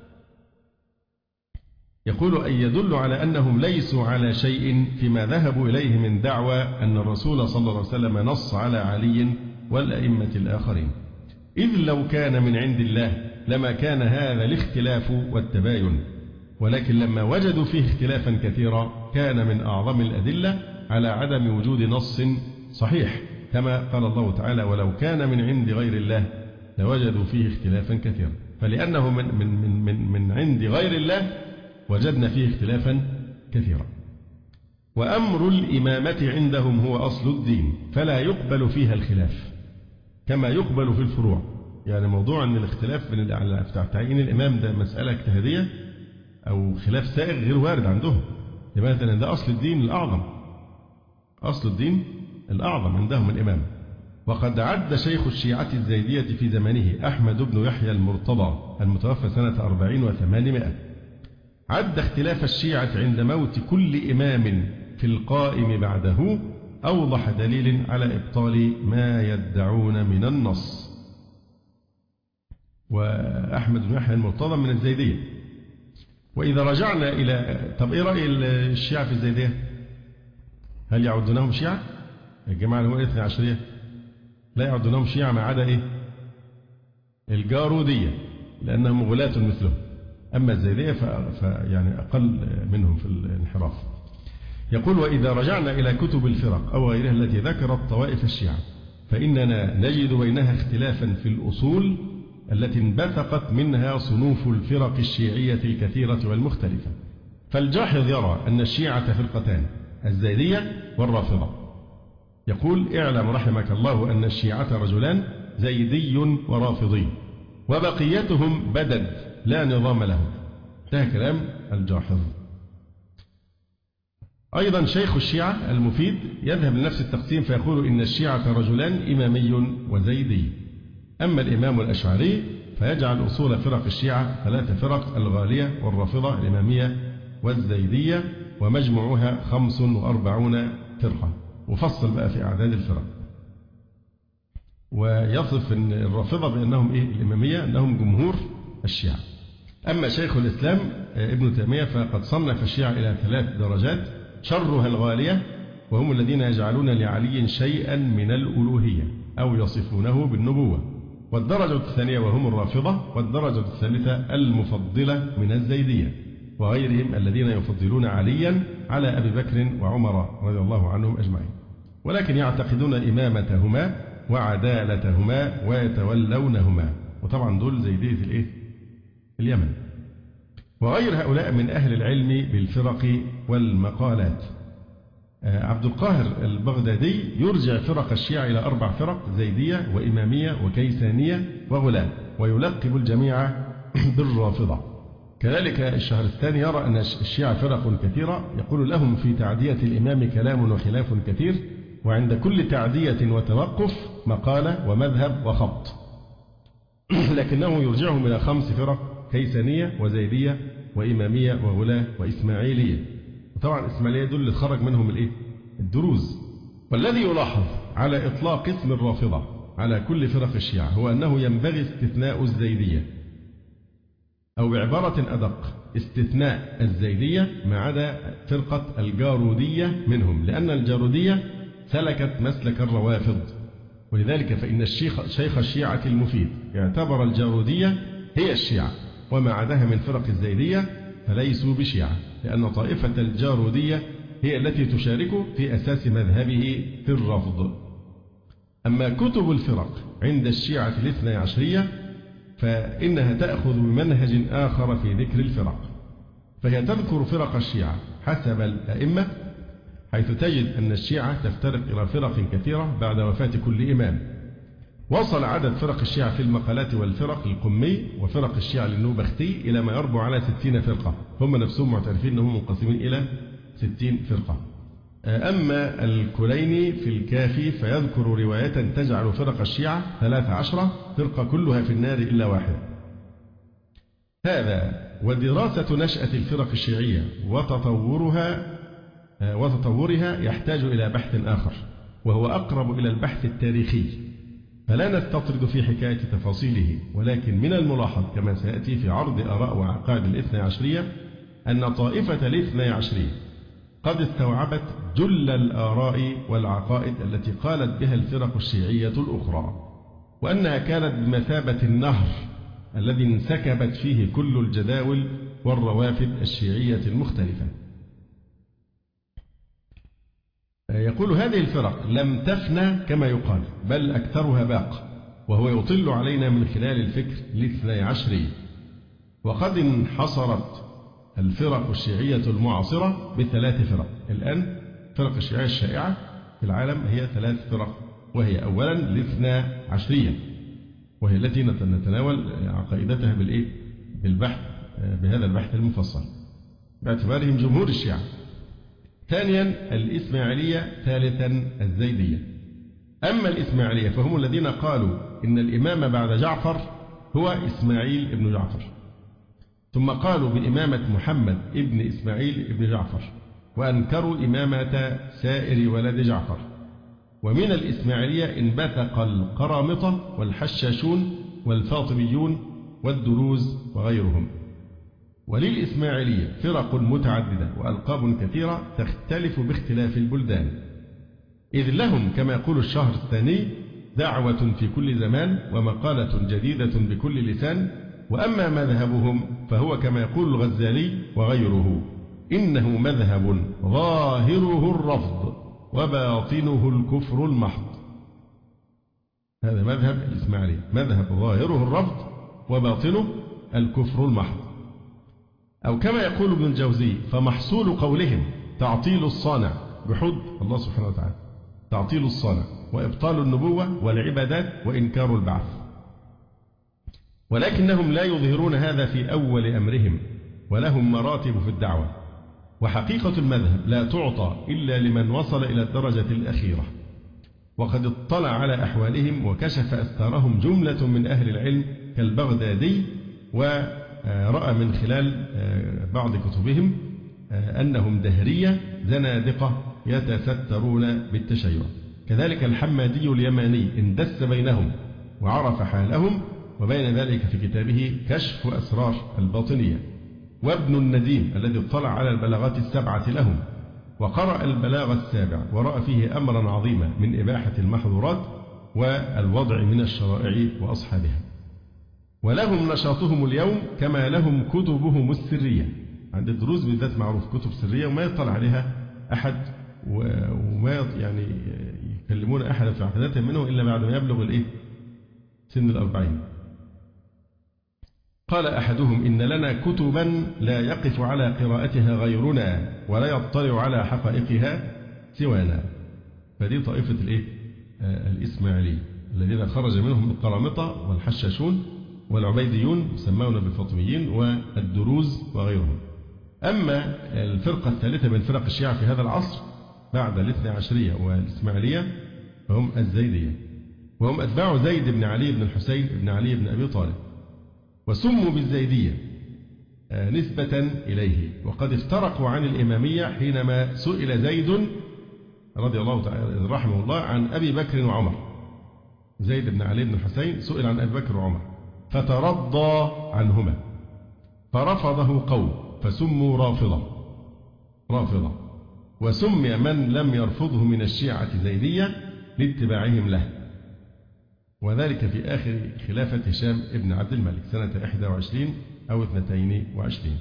يقول أن يدل على أنهم ليسوا على شيء فيما ذهبوا إليه من دعوى أن الرسول صلى الله عليه وسلم نص على علي والأئمة الآخرين، إذ لو كان من عند الله لما كان هذا الاختلاف والتباين، ولكن لما وجدوا فيه اختلافا كثيرا كان من أعظم الأدلة على عدم وجود نص صحيح، كما قال الله تعالى: ولو كان من عند غير الله لوجدوا فيه اختلافا كثيرا. فلأنه من, من, من, من, من عند غير الله وجدنا فيه اختلافا كثيرا. وأمر الإمامة عندهم هو أصل الدين، فلا يقبل فيها الخلاف كما يقبل في الفروع. يعني موضوع أن الاختلاف من بتاع تعيين الإمام ده مسألة اجتهادية أو خلاف سائغ غير وارد عندهم. لماذا؟ لأن ده أصل الدين الأعظم، أصل الدين الأعظم عندهم الإمام. وقد عد شيخ الشيعة الزيدية في زمنه أحمد بن يحيى المرتضى المتوفى سنة أربعين وثمانمائة، عد اختلاف الشيعة عند موت كل إمام في القائم بعده أوضح دليل على إبطال ما يدعون من النص. وأحمد بن يحيى المرتضى من الزيدية. وإذا رجعنا إلى طب إيه رأي الشيعة في الزيدية؟ هل يعدونهم شيعة؟ الجماعة اللي هو الاثنى عشرية لا يعدونهم شيعة ما عدا إيه؟ الجارودية، لأنهم غلاة مثلهم. أما الزيدية فيعني أقل منهم في الانحراف. يقول: وإذا رجعنا إلى كتب الفرق أو غيرها التي ذكرت طوائف الشيعة فإننا نجد بينها اختلافا في الأصول التي انبثقت منها صنوف الفرق الشيعية الكثيرة والمختلفة. فالجاحظ يرى أن الشيعة فرقتان: الزيدية والرافضة. يقول: اعلم رحمك الله أن الشيعة رجلان، زيدي ورافضي، وبقيتهم بدد لا نظام لهم. ده كلام الجاحظ. أيضا شيخ الشيعة المفيد يذهب لنفس التقسيم فيقول: إن الشيعة رجلان، إمامي وزيدي. أما الإمام الأشعري فيجعل أصول فرق الشيعة ثلاث فرق: الغالية والرافضة الإمامية والزيدية، ومجموعها خمس وأربعون فرقة. وفصل بقى في أعداد الفرق، ويصف أن الرافضة بأنهم إيه؟ الإمامية أنهم جمهور الشيعة. أما شيخ الإسلام ابن تيمية فقد صنف الشيعة إلى ثلاث درجات: شرها الغالية، وهم الذين يجعلون لعلي شيئا من الألوهية أو يصفونه بالنبوة، والدرجة الثانية وهم الرافضة، والدرجة الثالثة المفضلة من الزيدية وغيرهم الذين يفضلون عليا على أبي بكر وعمر رضي الله عنهم أجمعين، ولكن يعتقدون إمامتهما وعدالتهما ويتولونهما وطبعا دول زيدية الإيه؟ اليمن. وغير هؤلاء من أهل العلم بالفرق والمقالات. عبد القاهر البغدادي يرجع فرق الشيعة إلى أربع فرق: زيدية وإمامية وكيسانية وغلاة، ويلقب الجميع بالرافضة. كذلك الشهرستاني يرى أن الشيعة فرق كثيرة، يقول لهم في تعدية الإمام كلام وخلاف كثير، وعند كل تعدية وتوقف مقالة ومذهب وخط. لكنه يرجعهم إلى خمس فرق: كيسانية وزيدية وإمامية وغلاة وإسماعيلية. وطبعا الإسماعيلية دول اللي خرج منهم الإيه؟ الدروز. والذي يلاحظ على إطلاق اسم الرافضة على كل فرق الشيعة هو أنه ينبغي استثناء الزيدية، أو بعبارة أدق استثناء الزيدية ما عدا فرقة الجارودية منهم، لأن الجارودية سلكت مسلك الروافض. ولذلك فإن الشيخ شيخ الشيعة المفيد اعتبر الجارودية هي الشيعة، وما عداها من فرق الزيدية فليسوا بشيعة، لأن طائفة الجارودية هي التي تشارك في أساس مذهبه في الرفض. أما كتب الفرق عند الشيعة الاثنى عشرية فإنها تأخذ بمنهج آخر في ذكر الفرق، فهي تذكر فرق الشيعة حسب الأئمة، حيث تجد أن الشيعة تفترق إلى فرق كثيرة بعد وفاة كل إمام. وصل عدد فرق الشيعة في المقالات والفرق القمي وفرق الشيعة للنوبختي إلى ما يربو على ستين فرقة، هم نفسهم معترفين أنهم منقسمين إلى ستين فرقة. أما الكليني في الكافي فيذكر رواية تجعل فرق الشيعة ثلاث عشرة فرقة كلها في النار إلا واحدة. هذا ودراسة نشأة الفرق الشيعية وتطورها وتطورها يحتاج إلى بحث آخر، وهو أقرب إلى البحث التاريخي، فلا نستطرد في حكاية تفاصيله. ولكن من الملاحظ كما سيأتي في عرض آراء وعقائد الاثنى عشرية أن طائفة الاثنى عشرية قد استوعبت جل الآراء والعقائد التي قالت بها الفرق الشيعية الأخرى، وأنها كانت بمثابة النهر الذي انسكبت فيه كل الجداول والروافد الشيعية المختلفة. يقول هذه الفرق لم تفنى كما يقال، بل أكثرها باق، وهو يطل علينا من خلال الفكر الاثنى عشري. وقد انحصرت الفرق الشيعية المعاصرة بثلاث فرق. الآن فرق الشيعية الشائعة في العالم هي ثلاث فرق، وهي أولا الاثنى عشرية، وهي التي نتناول عقائدتها بالإيه؟ بالبحث بهذا البحث المفصل باعتبارهم جمهور الشيعة. ثانيا الإسماعيلية، ثالثا الزيدية. أما الإسماعيلية فهم الذين قالوا إن الإمام بعد جعفر هو إسماعيل ابن جعفر، ثم قالوا بإمامة محمد ابن إسماعيل ابن جعفر، وأنكروا إمامة سائر ولد جعفر. ومن الإسماعيلية انبثق القرامطة والحشاشون والفاطميون والدروز وغيرهم. وللإسماعيلية فرق متعددة وألقاب كثيرة تختلف باختلاف البلدان، إذ لهم كما يقول الشهر الثاني دعوة في كل زمان ومقالة جديدة بكل لسان. وأما مذهبهم فهو كما يقول الغزالي وغيره: إنه مذهب ظاهره الرفض وباطنه الكفر المحض. هذا مذهب الإسماعيلية، مذهب ظاهره الرفض وباطنه الكفر المحض. أو كما يقول ابن الجوزي: فمحصول قولهم تعطيل الصانع بحد الله سبحانه وتعالى، تعطيل الصانع وإبطال النبوة والعبادات وإنكار البعث. ولكنهم لا يظهرون هذا في أول أمرهم، ولهم مراتب في الدعوة، وحقيقة المذهب لا تعطى إلا لمن وصل إلى الدرجة الأخيرة. وقد اطلع على أحوالهم وكشف أستارهم جملة من أهل العلم كالبغدادي، ورأى من خلال بعض كتبهم أنهم دهرية زنادقة يتسترون بالتشيع. كذلك الحمادي اليماني اندس بينهم وعرف حالهم، وبين ذلك في كتابه كشف أسرار الباطنية. وابن النديم الذي اطلع على البلاغات السبعة لهم وقرأ البلاغ السابع ورأى فيه أمرا عظيما من إباحة المحظورات والوضع من الشرائع وأصحابها. ولهم نشاطهم اليوم كما لهم كتبهم السرية. عند الدروز بالذات معروف كتب سرية وما يطلع عليها أحد، وما يعني يكلمون أحد في عقيدتهم منه إلا بعد ما يبلغ الإيه؟ سن الأربعين. قال أحدهم إن لنا كتبا لا يقف على قراءتها غيرنا ولا يطلع على حقائقها سوانا. فدي طائفة الإيه؟ آه الإسماعيلي الذين خرج منهم القرامطة والحشاشون والعبيديون يسمون بالفاطميين والدروز وغيرهم. أما الفرقة الثالثة من فرق الشيعة في هذا العصر بعد الاثنى عشرية والإسماعيلية فهم الزيدية، وهم أتباع زيد بن علي بن الحسين بن علي بن أبي طالب، وسموا بالزيدية نسبة إليه. وقد افترقوا عن الإمامية حينما سئل زيد رضي الله تعالى رحمه الله عن أبي بكر وعمر. زيد بن علي بن الحسين سئل عن أبي بكر وعمر فترضى عنهما فرفضه قوم فسموا رافضة رافضة وسمي من لم يرفضه من الشيعة زيدية لاتباعهم له، وذلك في آخر خلافة هشام بن عبد الملك سنة إحدى وعشرين أو اثنتين وعشرين.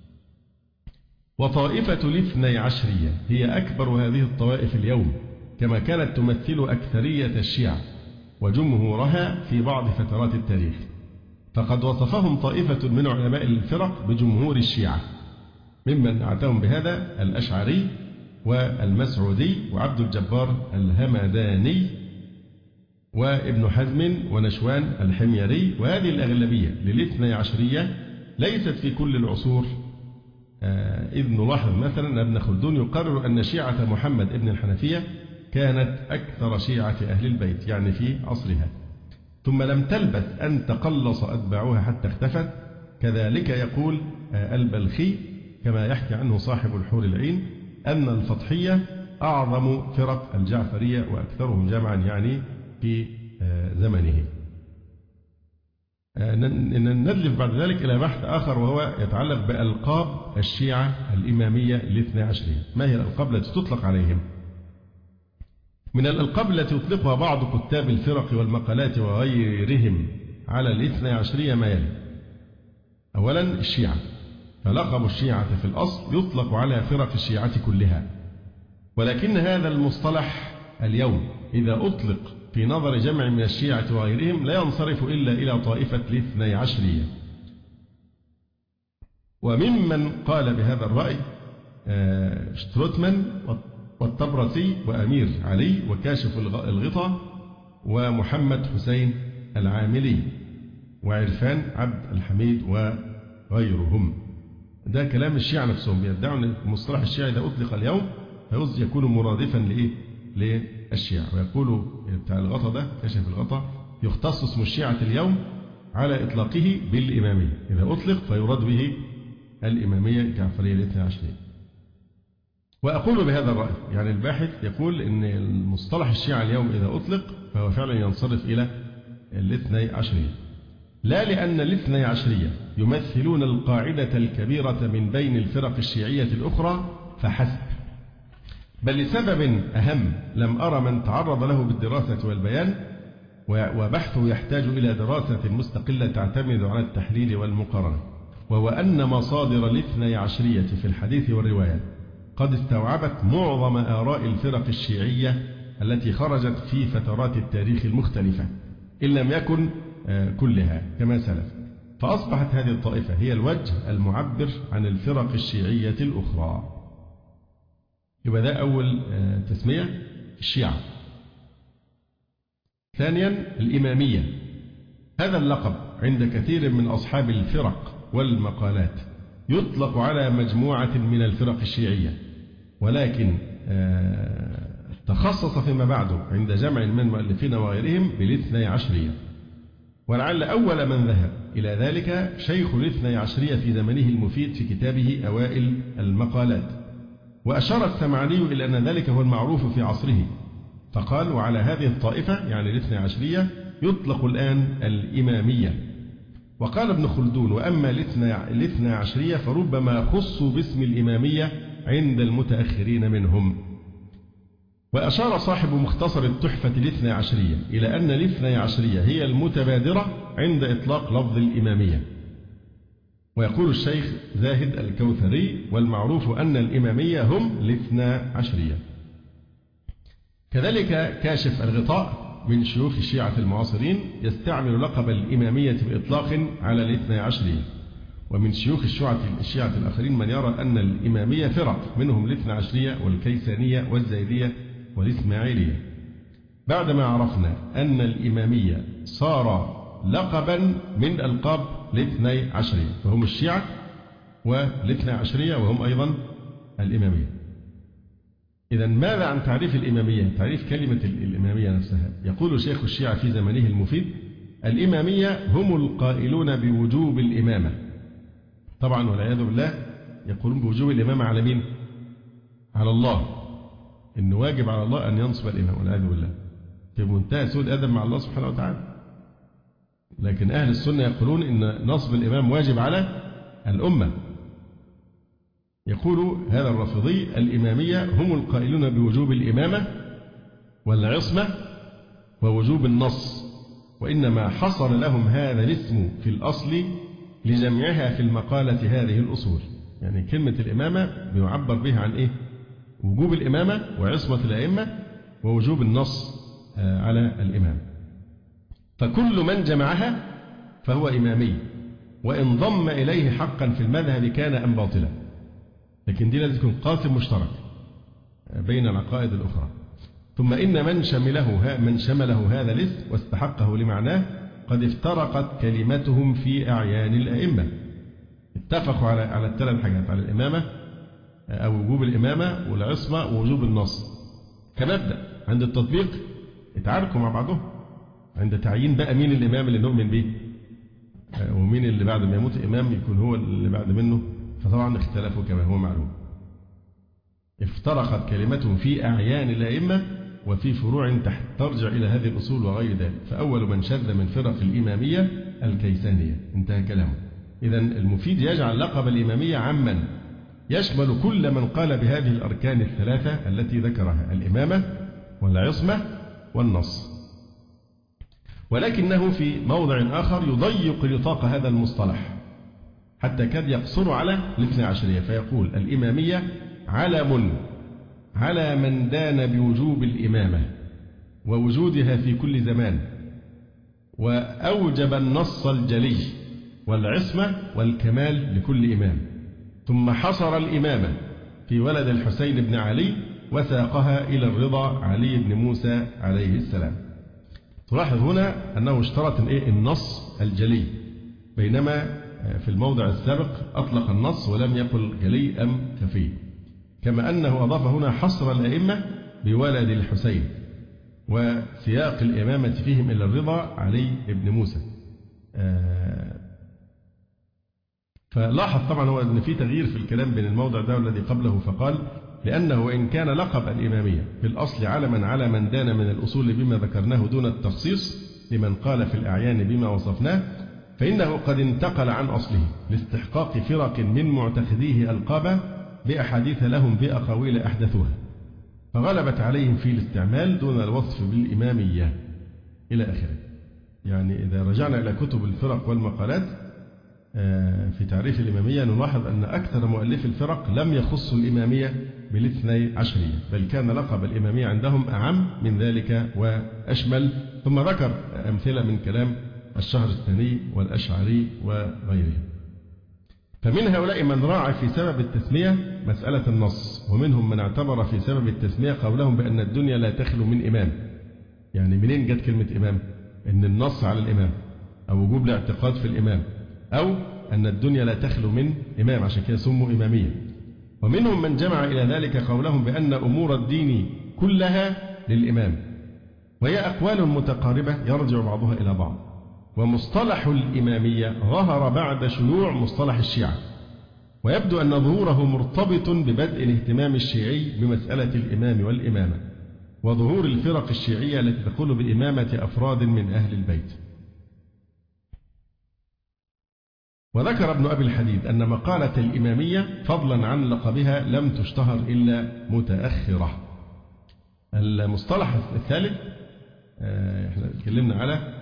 وطائفة الاثني عشرية هي أكبر هذه الطوائف اليوم، كما كانت تمثل أكثرية الشيعة وجمهورها في بعض فترات التاريخ، فقد وصفهم طائفة من علماء الفرق بجمهور الشيعة، ممن أعتهم بهذا الأشعري والمسعودي وعبد الجبار الهمداني وابن حزم ونشوان الحميري. وهذه الأغلبية للاثني عشرية ليست في كل العصور، إذ نلاحظ مثلا أن ابن خلدون يقرر أن شيعة محمد ابن الحنفية كانت أكثر شيعة أهل البيت يعني في عصرها، ثم لم تلبث أن تقلص أتباعها حتى اختفت. كذلك يقول البلخي كما يحكي عنه صاحب الحور العين أن الفضحية أعظم فرق الجعفرية وأكثرهم جمعا يعني في زمنه. ندلف بعد ذلك إلى بحث آخر وهو يتعلق بألقاب الشيعة الإمامية الاثنى عشرية. ما هي الألقاب التي تطلق عليهم؟ من الألقاب التي يطلقها بعض كتاب الفرق والمقالات وغيرهم على الاثنى عشرية ما يلي: أولا الشيعة، فلقب الشيعة في الأصل يطلق على فرق الشيعة كلها، ولكن هذا المصطلح اليوم إذا أطلق في نظر جمع من الشيعة وغيرهم لا ينصرف إلا إلى طائفة الاثني عشرية. وممن قال بهذا الرأي شتروتمان والطبرسي وأمير علي وكاشف الغطاء ومحمد حسين العاملي وعرفان عبد الحميد وغيرهم. ده كلام الشيعة نفسهم، بيدعوا أن المصطلح الشيعي إذا أطلق اليوم يكون مرادفا لإيه؟ للشيعة. ويقولوا بتاع الغطاء ده كاشف الغطاء يختص اسم الشيعة اليوم على إطلاقه بالإمامية، إذا أطلق فيراد به الإمامية الجعفرية الاثنى عشرية. وأقول بهذا الرأي، يعني الباحث يقول أن المصطلح الشيعة اليوم إذا أطلق فهو فعلا ينصرف إلى الاثني عشرية، لا لأن الاثني عشرية يمثلون القاعدة الكبيرة من بين الفرق الشيعية الأخرى فحسب، بل لسبب أهم لم أرى من تعرض له بالدراسة والبيان، وبحثه يحتاج إلى دراسة مستقلة تعتمد على التحليل والمقارنة، وهو أن مصادر الاثني عشرية في الحديث والرواية قد استوعبت معظم آراء الفرق الشيعية التي خرجت في فترات التاريخ المختلفة إن لم يكن كلها كما سلف، فأصبحت هذه الطائفة هي الوجه المعبر عن الفرق الشيعية الأخرى. يبقى ده أول تسمية الشيعة. ثانيا الإمامية، هذا اللقب عند كثير من أصحاب الفرق والمقالات يطلق على مجموعة من الفرق الشيعية، ولكن تخصص فيما بعد عند جمع من المؤلفين وغيرهم بالاثني عشرية، ولعل أول من ذهب إلى ذلك شيخ الاثني عشرية في زمنه المفيد في كتابه أوائل المقالات، وأشار السمعاني إلى أن ذلك هو المعروف في عصره، فقال: وعلى هذه الطائفة يعني الاثني عشرية يطلق الآن الإمامية. وقال ابن خلدون: وأما الاثنى عشرية فربما خصوا باسم الإمامية عند المتأخرين منهم. وأشار صاحب مختصر التحفة الاثنى عشرية إلى أن الاثنى عشرية هي المتبادرة عند إطلاق لفظ الإمامية. ويقول الشيخ زاهد الكوثري: والمعروف أن الإمامية هم الاثنى عشرية. كذلك كاشف الغطاء من شيوخ الشيعة المعاصرين يستعمل لقب الإمامية بإطلاق على الاثنى عشرية، ومن شيوخ الشيعة الشيعة الآخرين من يرى أن الإمامية فرق، منهم الاثنى عشرية والكيسانية والزيدية والإسماعيلية. بعدما عرفنا أن الإمامية صار لقبا من ألقاب الاثنى عشرية، فهم الشيعة والاثنى عشرية وهم أيضا الإمامية. إذا ماذا عن تعريف الإمامية؟ تعريف كلمة الإمامية نفسها. يقول شيخ الشيعة في زمنه المفيد: الإمامية هم القائلون بوجوب الإمامة. طبعا والعياذ بالله يقولون بوجوب الإمامة على مين؟ على الله، إنه واجب على الله أن ينصب الإمام، والعياذ بالله، في منتهى سوء الأدب مع الله سبحانه وتعالى. لكن أهل السنة يقولون إن نصب الإمام واجب على الأمة. يقول هذا الرافضي: الإمامية هم القائلون بوجوب الإمامة والعصمة ووجوب النص، وإنما حصل لهم هذا الاسم في الأصل لجمعها في المقالة هذه الأصول. يعني كلمة الإمامة بيعبر بها عن إيه؟ وجوب الإمامة وعصمة الأئمة ووجوب النص على الإمام. فكل من جمعها فهو إمامي، وإن ضم إليه حقا في المذهب كان أم باطلا. لكن دي لازم يكون قاسم مشترك بين العقائد الأخرى. ثم إن من شمله من شمله هذا الاسم واستحقه لمعناه قد افترقت كلمتهم في أعيان الأئمة. اتفقوا على على الثلاث حاجات، على الإمامة أو وجوب الإمامة والعصمة ووجوب النص كمبدأ. عند التطبيق اتعاركوا مع بعضهم. عند تعيين بقى مين الإمام اللي نؤمن به ومين اللي بعد ما يموت إمام يكون هو اللي بعد منه، فطبعا اختلفوا كما هو معلوم. افترقت كلمتهم في أعيان الأئمة وفي فروع تحت ترجع إلى هذه الأصول وغير ذلك. فأول من شذ من فرق الإمامية الكيسانية. انتهى كلامه. إذا المفيد يجعل لقب الإمامية عاما يشمل كل من قال بهذه الأركان الثلاثة التي ذكرها: الإمامة والعصمة والنص. ولكنه في موضع آخر يضيق نطاق هذا المصطلح حتى كاد يقصر على الاثنى عشرية، فيقول: الإمامية علم على من دان بوجوب الإمامة ووجودها في كل زمان، وأوجب النص الجلي والعصمة والكمال لكل إمام، ثم حصر الإمامة في ولد الحسين بن علي وساقها إلى الرضا علي بن موسى عليه السلام. تلاحظ هنا أنه اشترط النص الجلي، بينما في الموضع السابق أطلق النص ولم يقل جلي أم خفي. كما أنه أضاف هنا حصر الأئمة بولد الحسين وسياق الإمامة فيهم إلى الرضا علي بن موسى. فلاحظ طبعا هو أن في تغيير في الكلام بين الموضع ده والذي قبله، فقال: لأنه وإن كان لقب الإمامية في الأصل علما على من دان من الأصول بما ذكرناه دون التخصيص لمن قال في الأعيان بما وصفناه، فإنه قد انتقل عن أصله لاستحقاق فرق من معتقديه ألقابا بأحاديث لهم بأقاويل أحدثوها، فغلبت عليهم في الاستعمال دون الوصف بالإمامية إلى آخره. يعني إذا رجعنا إلى كتب الفرق والمقالات في تعريف الإمامية نلاحظ أن أكثر مؤلف الفرق لم يخصوا الإمامية بالاثني عشرية، بل كان لقب الإمامية عندهم أعم من ذلك وأشمل. ثم ذكر أمثلة من كلام الشهرستاني والأشعري وغيرهم. فمن هؤلاء من راعى في سبب التسمية مسألة النص، ومنهم من اعتبر في سبب التسمية قولهم بأن الدنيا لا تخلو من إمام. يعني منين جت كلمة إمام؟ إن النص على الإمام أو وجوب الاعتقاد في الإمام، أو أن الدنيا لا تخلو من إمام، عشان كده سموا إمامية. ومنهم من جمع إلى ذلك قولهم بأن أمور الدين كلها للإمام، وهي أقوال متقاربة يرجع بعضها إلى بعض. ومصطلح الإمامية ظهر بعد شيوع مصطلح الشيعة، ويبدو أن ظهوره مرتبط ببدء الاهتمام الشيعي بمسألة الإمام والإمامة، وظهور الفرق الشيعية التي تقول بإمامة أفراد من أهل البيت. وذكر ابن أبي الحديد أن مقالة الإمامية فضلا عن لقبها لم تشتهر إلا متأخرة. المصطلح الثالث احنا اتكلمنا على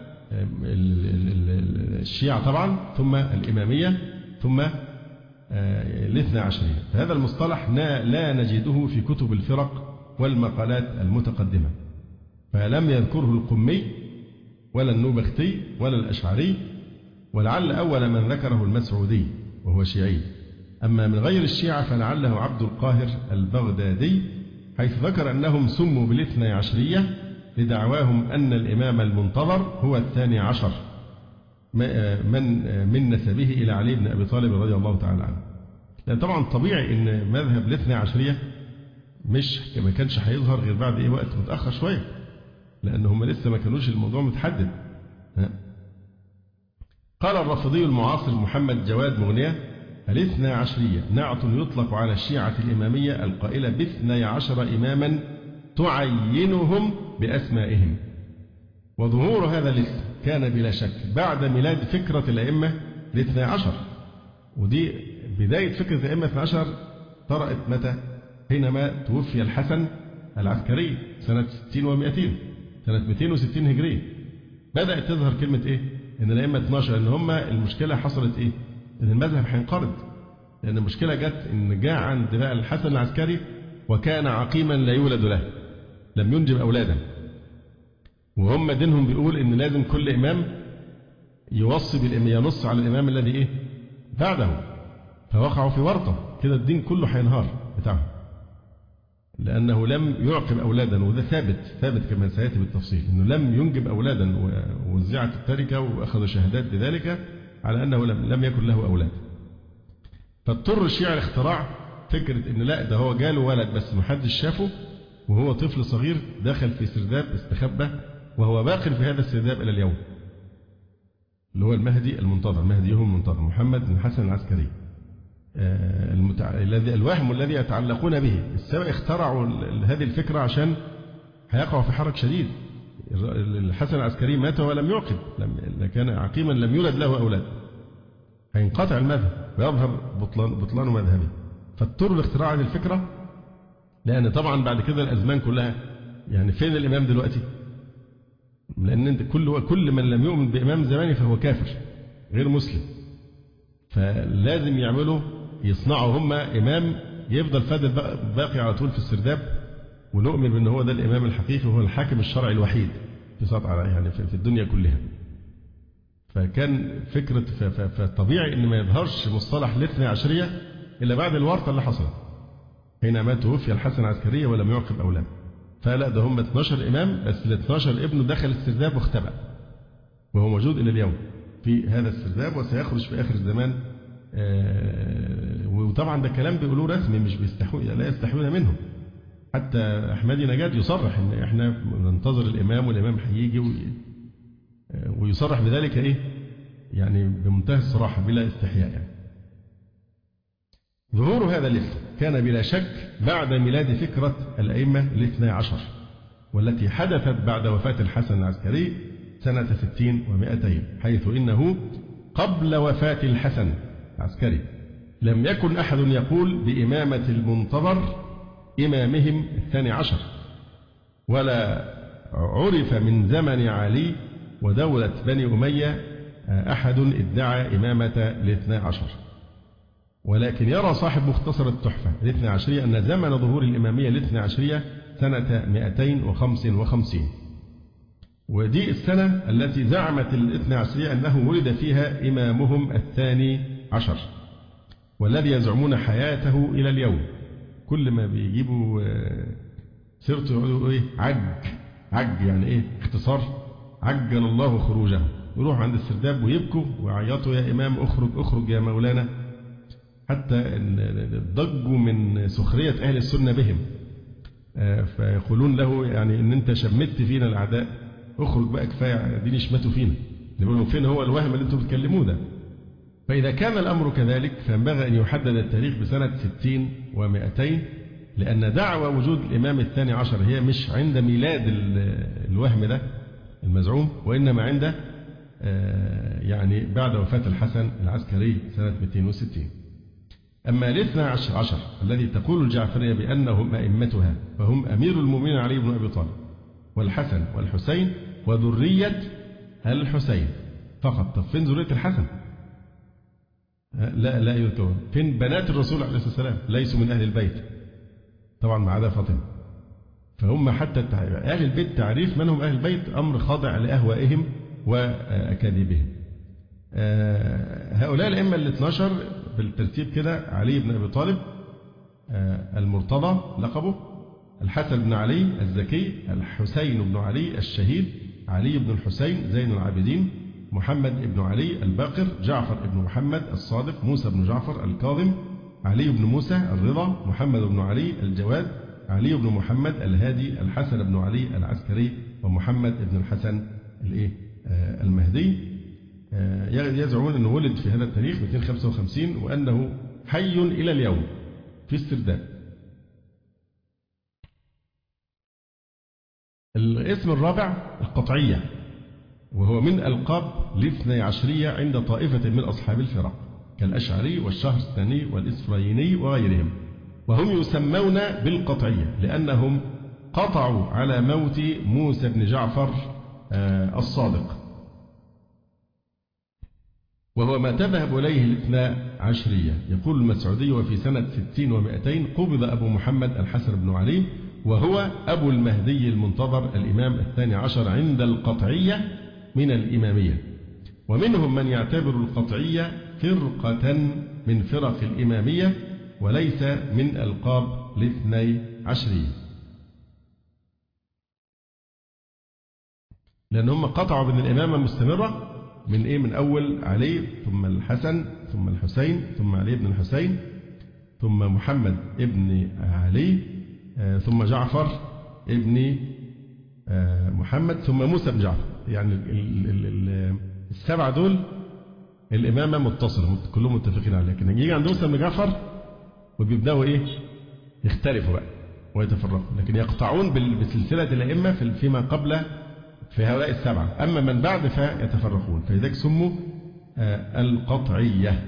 الشيعة طبعا، ثم الإمامية، ثم الاثنى عشرية. فهذا المصطلح لا نجده في كتب الفرق والمقالات المتقدمة. فلم يذكره القمي ولا النوبختي ولا الأشعري، ولعل أول من ذكره المسعودي وهو شيعي. أما من غير الشيعة فلعله عبد القاهر البغدادي، حيث ذكر أنهم سموا بالاثني عشرية لدعواهم أن الإمام المنتظر هو الثاني عشر من من نسبه إلى علي بن أبي طالب رضي الله تعالى عنه. لأن طبعا طبيعي أن مذهب الاثني عشرية مش ما كانش هيظهر غير بعد إيه وقت متأخر شوية، لأن هم لسه ما كانوش الموضوع متحدد. قال الرافضي المعاصر محمد جواد مغنية: الاثنى عشرية نعت يطلق على الشيعة الإمامية القائلة باثني عشر إماما تعينهم بأسمائهم. وظهور هذا الاسم كان بلا شك بعد ميلاد فكرة الأئمة الاثنى عشر، ودي بداية فكرة الأئمة الاثنى عشر طرأت متى؟ حينما توفي الحسن العسكري سنة ستين ومئتين، سنة مئتين وستين هجرية، بدأت تظهر كلمة إيه؟ إن الأئمة اثني عشر، إن هم المشكلة حصلت إيه؟ إن المذهب هينقرض، لأن المشكلة جت إن جاء عند بقى الحسن العسكري وكان عقيما لا يولد له، لم ينجب أولادا، وهم دينهم بيقول إن لازم كل إمام يوصي بالإمام، ينص على الإمام الذي إيه؟ بعده، فوقعوا في ورطة كده، الدين كله هينهار بتاعهم، لأنه لم يعقب أولادا، وده ثابت ثابت كما سيأتي بالتفصيل، إنه لم ينجب أولادا، ووزعت التركة وأخذوا شهادات بذلك على أنه لم لم يكن له أولاد. فاضطر الشيعة لاختراع فكرة إن لا، ده هو جاله ولد بس محدش شافه، وهو طفل صغير دخل في سرداب استخبى، وهو باق في هذا السرداب إلى اليوم، اللي هو المهدي المنتظر، مهديهم المنتظر محمد بن الحسن العسكري. آه المتع... الذي الوهم الذي يتعلقون به، السبب اخترعوا هذه الفكرة عشان هيقعوا في حرج شديد. الحسن العسكري مات ولم يعقب، لم كان عقيما لم يولد له أولاد، هينقطع المذهب ويظهر بطلان بطلان مذهبه. فاضطروا لاختراع هذه الفكرة، لأن طبعا بعد كده الأزمان كلها يعني فين الإمام دلوقتي؟ لأن انت كل كل من لم يؤمن بإمام زماني فهو كافر غير مسلم، فلازم يعملوا يصنعوا هم إمام يفضل فاضل باقي على طول في السرداب، ونؤمن بأن هو ده الإمام الحقيقي وهو الحاكم الشرعي الوحيد في سطع يعني في الدنيا كلها. فكان فكرة فطبيعي إن ما يظهرش مصطلح الاثنى عشرية إلا بعد الورطة اللي حصلت حينما توفي الحسن العسكري ولم يعقب أولاده. فلا، ده هم اثني عشر إمام، بس ال اثني عشر ابنه دخل السرداب واختبأ، وهو موجود إلى اليوم في هذا السرداب، وسيخرج في آخر الزمان. آه وطبعا ده كلام بيقولوه رسمي، مش بيستحوا لا يستحون منه. حتى أحمدي نجاد يصرح إن إحنا ننتظر الإمام والإمام هيجي، ويصرح بذلك إيه يعني بمنتهى الصراحة بلا استحياء يعني. ظهور هذا الاسم كان بلا شك بعد ميلاد فكرة الأئمة الاثنى عشر، والتي حدثت بعد وفاة الحسن العسكري سنة ستين ومائتين، حيث إنه قبل وفاة الحسن العسكري لم يكن أحد يقول بإمامة المنتظر إمامهم الثاني عشر، ولا عرف من زمن علي ودولة بني أمية أحد ادعى إمامة الاثنى عشر. ولكن يرى صاحب مختصر التحفة الاثنى عشرية أن زمن ظهور الإمامية الاثنى عشرية سنة مئتين وخمسة وخمسين، ودي السنة التي زعمت الاثنى عشرية أنه ولد فيها إمامهم الثاني عشر، والذي يزعمون حياته إلى اليوم. كل ما بيجيبوا سيرته يقولوا إيه؟ عج عج يعني إيه؟ اختصار عجل الله خروجه. يروحوا عند السرداب ويبكوا ويعيطوا يا إمام اخرج اخرج يا مولانا، حتى ضجوا من سخرية أهل السنة بهم، فيقولون له يعني إن أنت شمت فينا الأعداء، اخرج بقى كفاية دين يشمتوا فينا. يقولون فين هو الوهم اللي أنتم بتكلموه ده؟ فإذا كان الأمر كذلك فينبغي أن يحدد التاريخ بسنة ستين ومائتين، لأن دعوى وجود الإمام الثاني عشر هي مش عند ميلاد الوهم ده المزعوم، وإنما عند يعني بعد وفاة الحسن العسكري سنة مئتين وستين. أما الاثنى عشر الذي تقول الجعفرية بأنهم أئمتها فهم أمير المؤمنين علي بن أبي طالب والحسن والحسين وذرية الحسين فقط. طب فين ذرية الحسن؟ لا لا يذكرون. فين بنات الرسول عليه الصلاة والسلام؟ ليسوا من أهل البيت طبعا ما عدا فاطمة. فهم حتى أهل البيت تعريف من هم أهل البيت أمر خاضع لأهوائهم وأكاذيبهم. هؤلاء الأئمة الاثنى عشر بالترتيب كده: علي بن أبي طالب المرتضى لقبه، الحسن بن علي الزكي، الحسين بن علي الشهيد، علي بن الحسين زين العابدين، محمد بن علي الباقر، جعفر بن محمد الصادق، موسى بن جعفر الكاظم، علي بن موسى الرضا، محمد بن علي الجواد، علي بن محمد الهادي، الحسن بن علي العسكري، ومحمد بن الحسن الايه المهدي. يزعمون أنه ولد في هذا التاريخ مئتين وخمسة وخمسين وأنه حي إلى اليوم في السرداب. الاسم الرابع القطعية، وهو من ألقاب الاثني عشرية عند طائفة من أصحاب الفرق كالأشعري والشهرستاني والإسفرايني وغيرهم، وهم يسمون بالقطعية لأنهم قطعوا على موت موسى بن جعفر الصادق، وهو ما تذهب إليه الاثنى عشرية. يقول المسعودي: وفي سنة ستين ومائتين قبض أبو محمد الحسن بن علي، وهو أبو المهدي المنتظر الإمام الثاني عشر عند القطعية من الإمامية. ومنهم من يعتبر القطعية فرقة من فرق الإمامية وليس من ألقاب الاثني عشرية، لأن هم قطعوا بين الإمامة مستمرة من إيه؟ من أول علي ثم الحسن ثم الحسين ثم علي بن الحسين ثم محمد ابن علي ثم جعفر ابن محمد ثم موسى بن جعفر. يعني السبعة دول الإمامة متصلة كلهم متفقين عليها، لكن يجي عند موسى بن جعفر وبيبدأوا إيه؟ يختلفوا بقى ويتفرقوا، لكن يقطعون بسلسلة الأئمة فيما قبل في هؤلاء السبعة، أما من بعد فيتفرقون، فلذلك سموا القطعية.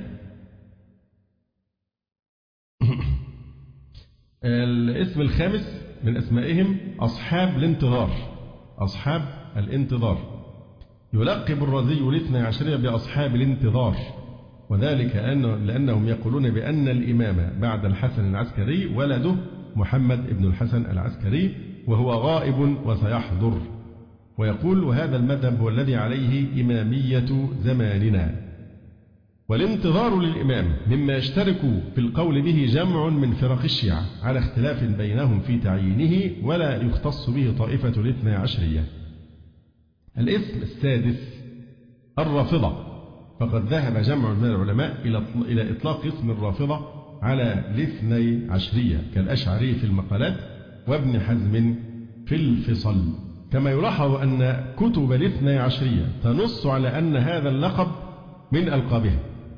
الاسم الخامس من أسمائهم أصحاب الانتظار. أصحاب الانتظار يلقب الرازي الاثني عشرية بأصحاب الانتظار، وذلك لأنهم يقولون بأن الإمام بعد الحسن العسكري ولده محمد بن الحسن العسكري، وهو غائب وسيحضر. ويقول: وهذا المذهب هو الذي عليه إمامية زماننا. والانتظار للإمام مما يشترك في القول به جمع من فرق الشيعة على اختلاف بينهم في تعيينه، ولا يختص به طائفة الاثنى عشرية. الاسم السادس الرافضة، فقد ذهب جمع من العلماء إلى إطلاق اسم الرافضة على الاثني عشرية كالأشعري في المقالات وابن حزم في الفصل. كما يلاحظ أن كتب الاثني عشرية تنص على أن هذا اللقب من ألقابها.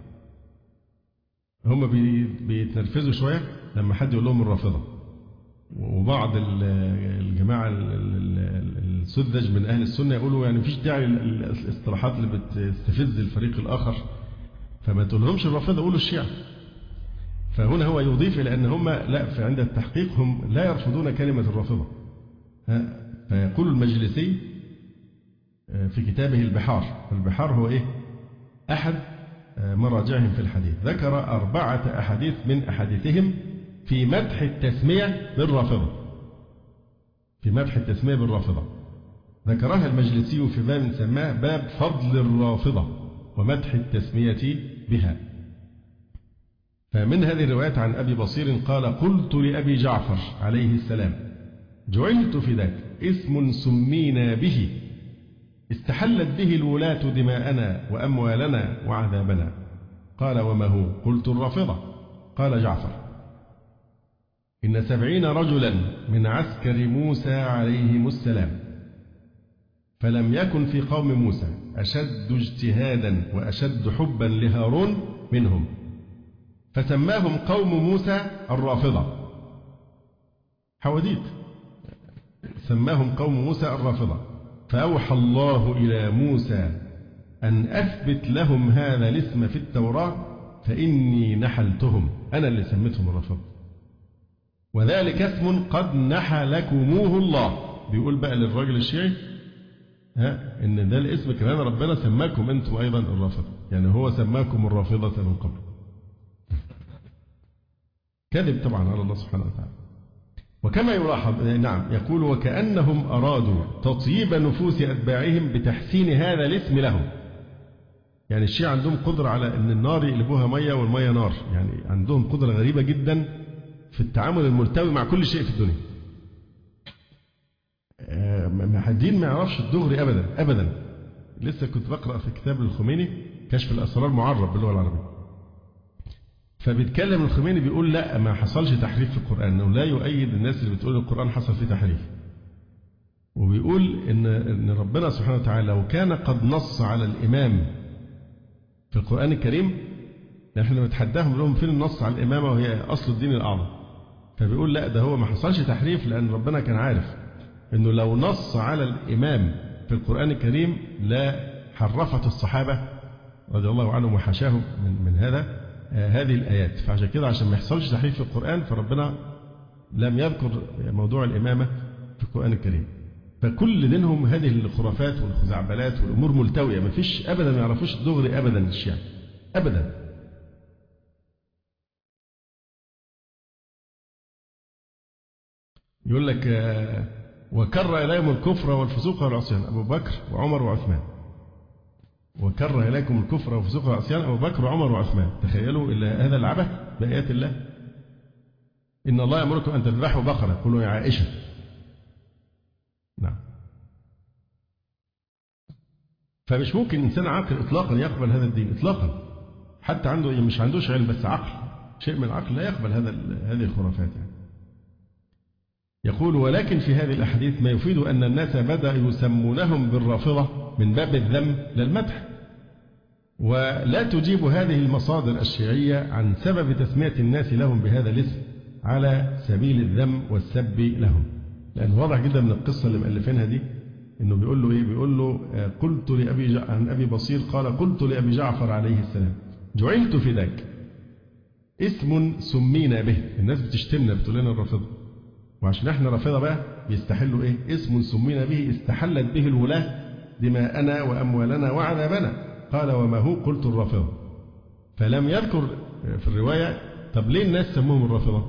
هم بيتنرفزوا شوية لما حد يقول لهم الرافضة، وبعض الجماعة السذج من أهل السنة يقولوا يعني مفيش داعي للاصطلاحات اللي بتستفز الفريق الآخر، فما تقولهمش الرافضة، قولوا الشيعة. فهنا هو يضيف إلى أن هم لا، عند التحقيق هم لا يرفضون كلمة الرافضة. فيقول المجلسي في كتابه البحار، البحار هو إيه؟ أحد مراجعهم في الحديث، ذكر أربعة أحاديث من أحاديثهم في مدح التسمية بالرافضة، في مدح التسمية بالرافضة ذكرها المجلسي في باب سماه باب فضل الرافضة ومدح التسمية بها. فمن هذه الروايات عن أبي بصير قال: قلت لأبي جعفر عليه السلام: جعلت فداك اسم سمينا به استحلت به الولاة دماءنا وأموالنا وعذابنا. قال: وما هو؟ قلت: الرافضة. قال جعفر: إن سبعين رجلا من عسكر موسى عليهم السلام، فلم يكن في قوم موسى أشد اجتهادا وأشد حبا لهارون منهم، فسماهم قوم موسى الرافضة. حواديت سماهم قوم موسى الرافضة. فأوحى الله إلى موسى أن أثبت لهم هذا الاسم في التوراة، فإني نحلتهم، أنا اللي سميتهم الرافضة، وذلك اسم قد نحلكموه الله. بيقول بقى للراجل الشيعي ها إن ده الاسم كمان ربنا سماكم أنتم أيضا الرافضة، يعني هو سماكم الرافضة من قبل. كذب طبعا على الله سبحانه وتعالى. وكما يلاحظ نعم يقول وكأنهم أرادوا تطيب نفوس أتباعهم بتحسين هذا الاسم لهم. يعني الشيعة عندهم قدرة على أن النار يقلبوها مية والمية نار، يعني عندهم قدرة غريبة جدا في التعامل الملتوي مع كل شيء في الدنيا. ما حدين ما يعرفش الدغري أبدا أبدا. لسه كنت بقرأ في كتاب الخميني كشف الأسرار معرب باللغة العربية، فبيتكلم الخميني بيقول لا ما حصلش تحريف في القرآن، انه لا يؤيد الناس اللي بتقول القرآن حصل فيه تحريف، وبيقول ان ان ربنا سبحانه وتعالى لو كان قد نص على الإمام في القرآن الكريم، احنا بنتحداهم لهم فين النص على الإمامة وهي أصل الدين الأعظم، فبيقول لا ده هو ما حصلش تحريف لأن ربنا كان عارف انه لو نص على الإمام في القرآن الكريم لا حرفت الصحابة رضي الله عنهم وحاشاهم من, من هذا هذه الآيات. فعشان كده عشان ما يحصلش تحريف في القرآن فربنا لم يذكر موضوع الإمامة في القرآن الكريم. فكل دينهم هذه الخرافات والخزعبلات والأمور ملتوية، ما فيش أبدا ما يعرفوش الدغري أبدا الشيعة أبدا. يقول لك وكر إليهم الكفر والفسوق والعصيان أبو بكر وعمر وعثمان. وكره إليكم الكفر والفسوق والعصيان أبو بكر وعمر وعثمان. تخيلوا إلا هذا العبث بآيات الله. إن الله يأمركم أن تذبحوا بقرة قولوا يا عائشة. نعم. فمش ممكن إنسان عاقل إطلاقا يقبل هذا الدين إطلاقا، حتى عنده مش عندوش علم بس عقل، شيء من العقل لا يقبل هذا هذه الخرافات يعني. يقول ولكن في هذه الأحاديث ما يفيد أن الناس بدأوا يسمونهم بالرافضة من باب الذم للمدح، ولا تجيب هذه المصادر الشيعية عن سبب تسمية الناس لهم بهذا الاسم على سبيل الذم والسب لهم. لأن واضح جدا من القصة اللي مؤلفينها دي إنه بيقول له إيه؟ بيقول له قلت لأبي جع... عن أبي بصير قال قلت لأبي جعفر عليه السلام جعلت فداك اسم سمينا به. الناس بتشتمنا بتقول لنا الرافضة، وعشان احنا رافضة بقى بيستحلوا إيه؟ اسم سمينا به استحلت به الولاة دماءنا وأموالنا وعذابنا. قال وما هو؟ قلت الرافضة. فلم يذكر في الرواية طب ليه الناس سموهم الرافضة،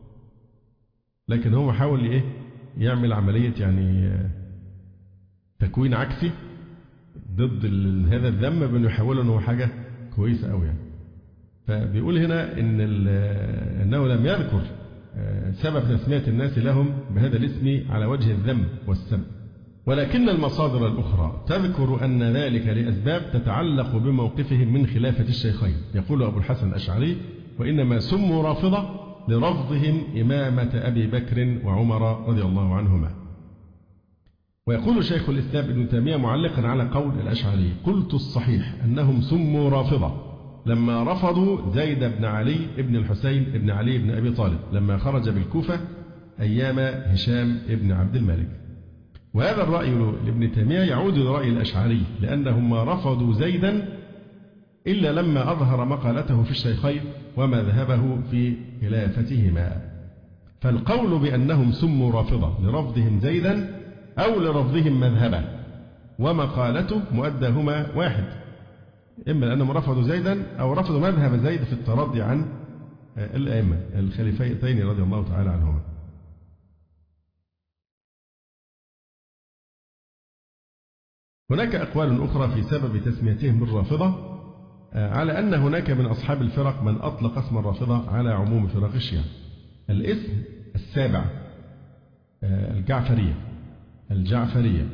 لكن هو حاول إيه؟ يعمل عملية يعني تكوين عكسي ضد هذا الذم بأنه يحوله أنه حاجة كويسة أوي يعني. فبيقول هنا إن أنه لم يذكر سبب تسمية الناس لهم بهذا الاسم على وجه الذم والسب، ولكن المصادر الأخرى تذكر أن ذلك لأسباب تتعلق بموقفهم من خلافة الشيخين. يقول أبو الحسن الأشعري وإنما سموا رافضة لرفضهم إمامة أبي بكر وعمر رضي الله عنهما. ويقول شيخ الإسلام ابن تيمية معلقا على قول الأشعري قلت الصحيح أنهم سموا رافضة لما رفضوا زيد بن علي بن الحسين بن علي بن أبي طالب لما خرج بالكوفة أيام هشام بن عبد الملك. وهذا الرأي لابن تيمية يعود لرأي الأشعري لأنهم ما رفضوا زيدا إلا لما أظهر مقالته في الشيخين ومذهبه في خلافتهما. فالقول بأنهم سموا رافضة لرفضهم زيدا أو لرفضهم مذهبه ومقالته مؤداهما واحد، إما لأنهم رفضوا زيدا أو رفضوا مذهب زيد في الترضي عن الأئمة الخليفتين رضي الله تعالى عنهما. هناك أقوال أخرى في سبب تسميتهم بالرافضة على أن هناك من أصحاب الفرق من أطلق اسم الرافضة على عموم فرق الشيعة. الاسم السابع الجعفرية الجعفرية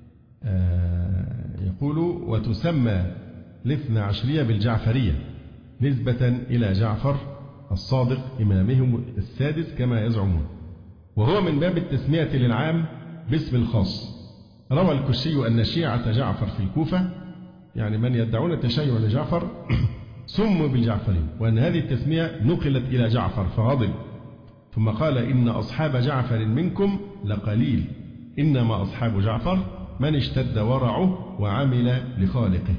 يقول وتسمى الاثنى عشرية بالجعفرية نسبة إلى جعفر الصادق إمامهم السادس كما يزعمون، وهو من باب التسمية للعام باسم الخاص. روى الكشي أن شيعة جعفر في الكوفة يعني من يدعون التشيع لجعفر سموا بالجعفرين، وأن هذه التسمية نقلت إلى جعفر فغضب ثم قال إن أصحاب جعفر منكم لقليل إنما أصحاب جعفر من اشتد ورعه وعمل لخالقه.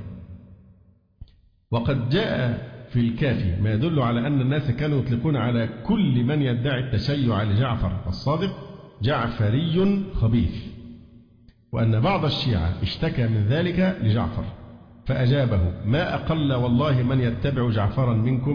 وقد جاء في الكافي ما يدل على أن الناس كانوا يطلقون على كل من يدعي التشيع لجعفر الصادق جعفري خبيث، وأن بعض الشيعة اشتكى من ذلك لجعفر فأجابه ما أقل والله من يتبع جعفرا منكم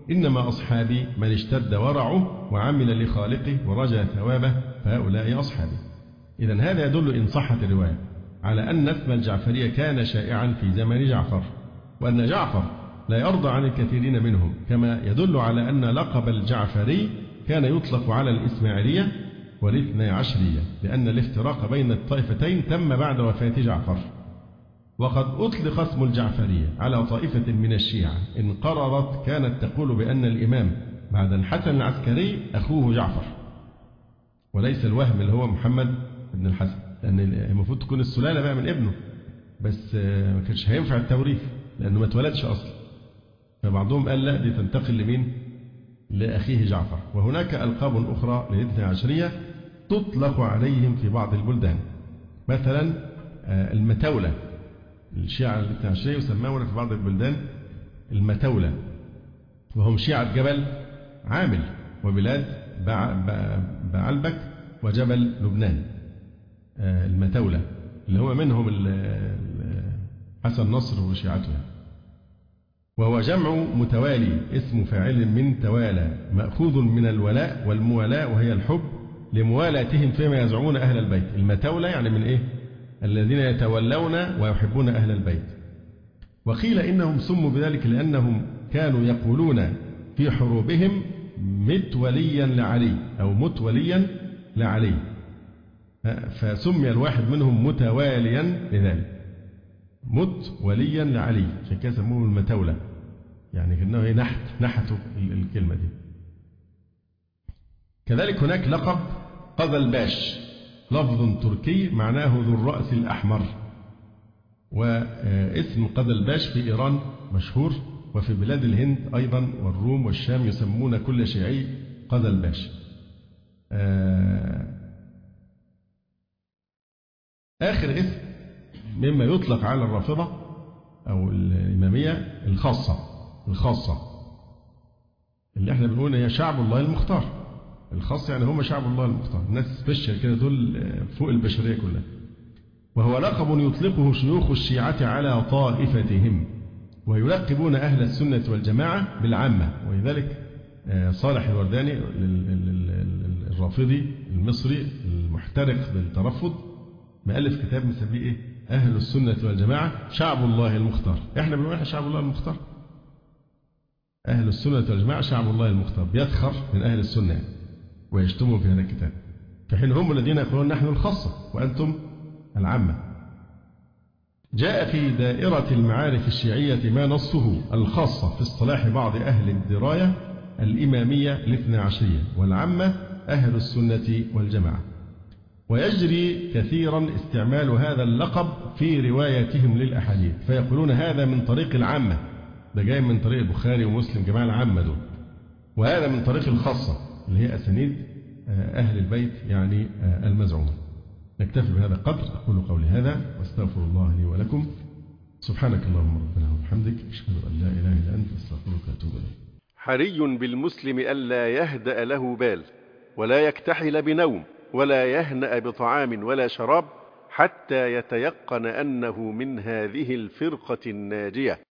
إنما أصحابي من اشتد ورعه وعمل لخالقه ورجى ثوابه فهؤلاء أصحابي. إذن هذا يدل إن صحت الرواية على أن اسم الجعفرية كان شائعا في زمن جعفر، وأن جعفر لا يرضى عن الكثيرين منهم، كما يدل على أن لقب الجعفري كان يطلق على الإسماعيلية والاثنى عشرية، لأن الافتراق بين الطائفتين تم بعد وفاة جعفر. وقد أطلق اسم الجعفرية على طائفة من الشيعة إن قررت كانت تقول بأن الإمام بعد الحسن العسكري أخوه جعفر، وليس الوهم اللي هو محمد بن الحسن، لأن المفروض تكون السلالة بقى من ابنه، بس ما كانش هينفع التوريث لأنه ما اتولدش أصلا. فبعضهم قال لا، دي تنتقل لمين؟ لأخيه جعفر. وهناك ألقاب أخرى للاثنى عشرية تطلق عليهم في بعض البلدان، مثلا المتولة، الشيعة الاثنى عشرية يسمون في بعض البلدان المتولة، وهم شيعة جبل عامل وبلاد بعلبك وجبل لبنان. المتولة اللي هو منهم حسن نصر وشيعته، وهو جمع متوالي اسم فاعل من توالى مأخوذ من الولاء والموالاة، وهي الحب لموالاتهم فيما يزعمون أهل البيت. المتولى يعني من إيه؟ الذين يتولون ويحبون أهل البيت. وقيل إنهم سموا بذلك لأنهم كانوا يقولون في حروبهم متوليا لعلي أو متوليا لعلي، فسمي الواحد منهم متواليا لذلك، متوليا لعلي، عشان كده سموه المتولى، يعني كأنه نحت نحتوا الكلمة دي. كذلك هناك لقب قزلباش، لفظ تركي معناه ذو الرأس الأحمر، واسم قزلباش في إيران مشهور، وفي بلاد الهند أيضا والروم والشام يسمون كل شيعي قزلباش. آخر اسم مما يطلق على الرافضة أو الإمامية الخاصة، الخاصة اللي احنا بنقول هي شعب الله المختار. الخاصة يعني هم شعب الله المختار، الناس سبيشال كده، دول فوق البشرية كلها. وهو لقب يطلقه شيوخ الشيعة على طائفتهم، ويلقبون أهل السنة والجماعة بالعامة. ولذلك صالح الورداني الرافضي المصري المحترق بالترفض مؤلف كتاب مسميه إيه؟ أهل السنة والجماعة شعب الله المختار. إحنا بنقول إحنا شعب الله المختار. أهل السنة والجماعة شعب الله المختار، بيسخر من أهل السنة ويشتموا في هذا الكتاب، في حين هم الذين يقولون نحن الخاصة وأنتم العامة. جاء في دائرة المعارف الشيعية ما نصه الخاصة في اصطلاح بعض أهل الدراية الإمامية الاثنى عشرية، والعامة أهل السنة والجماعة. ويجري كثيرا استعمال هذا اللقب في رواياتهم للأحاديث، فيقولون هذا من طريق العامة، ده جاي من طريق البخاري ومسلم جماعة العامة دول، وهذا من طريق الخاصة اللي هي أسانيد أهل البيت يعني المزعومة. نكتفي بهذا القدر، أقول قولي هذا واستغفر الله لي ولكم. سبحانك اللهم ربنا وبحمدك، أشهد أن لا إله إلا أنت، أستغفرك وأتوب إليك. حري بالمسلم ألا يهدأ له بال، ولا يكتحل بنوم، ولا يهنأ بطعام ولا شراب، حتى يتيقن أنه من هذه الفرقة الناجية.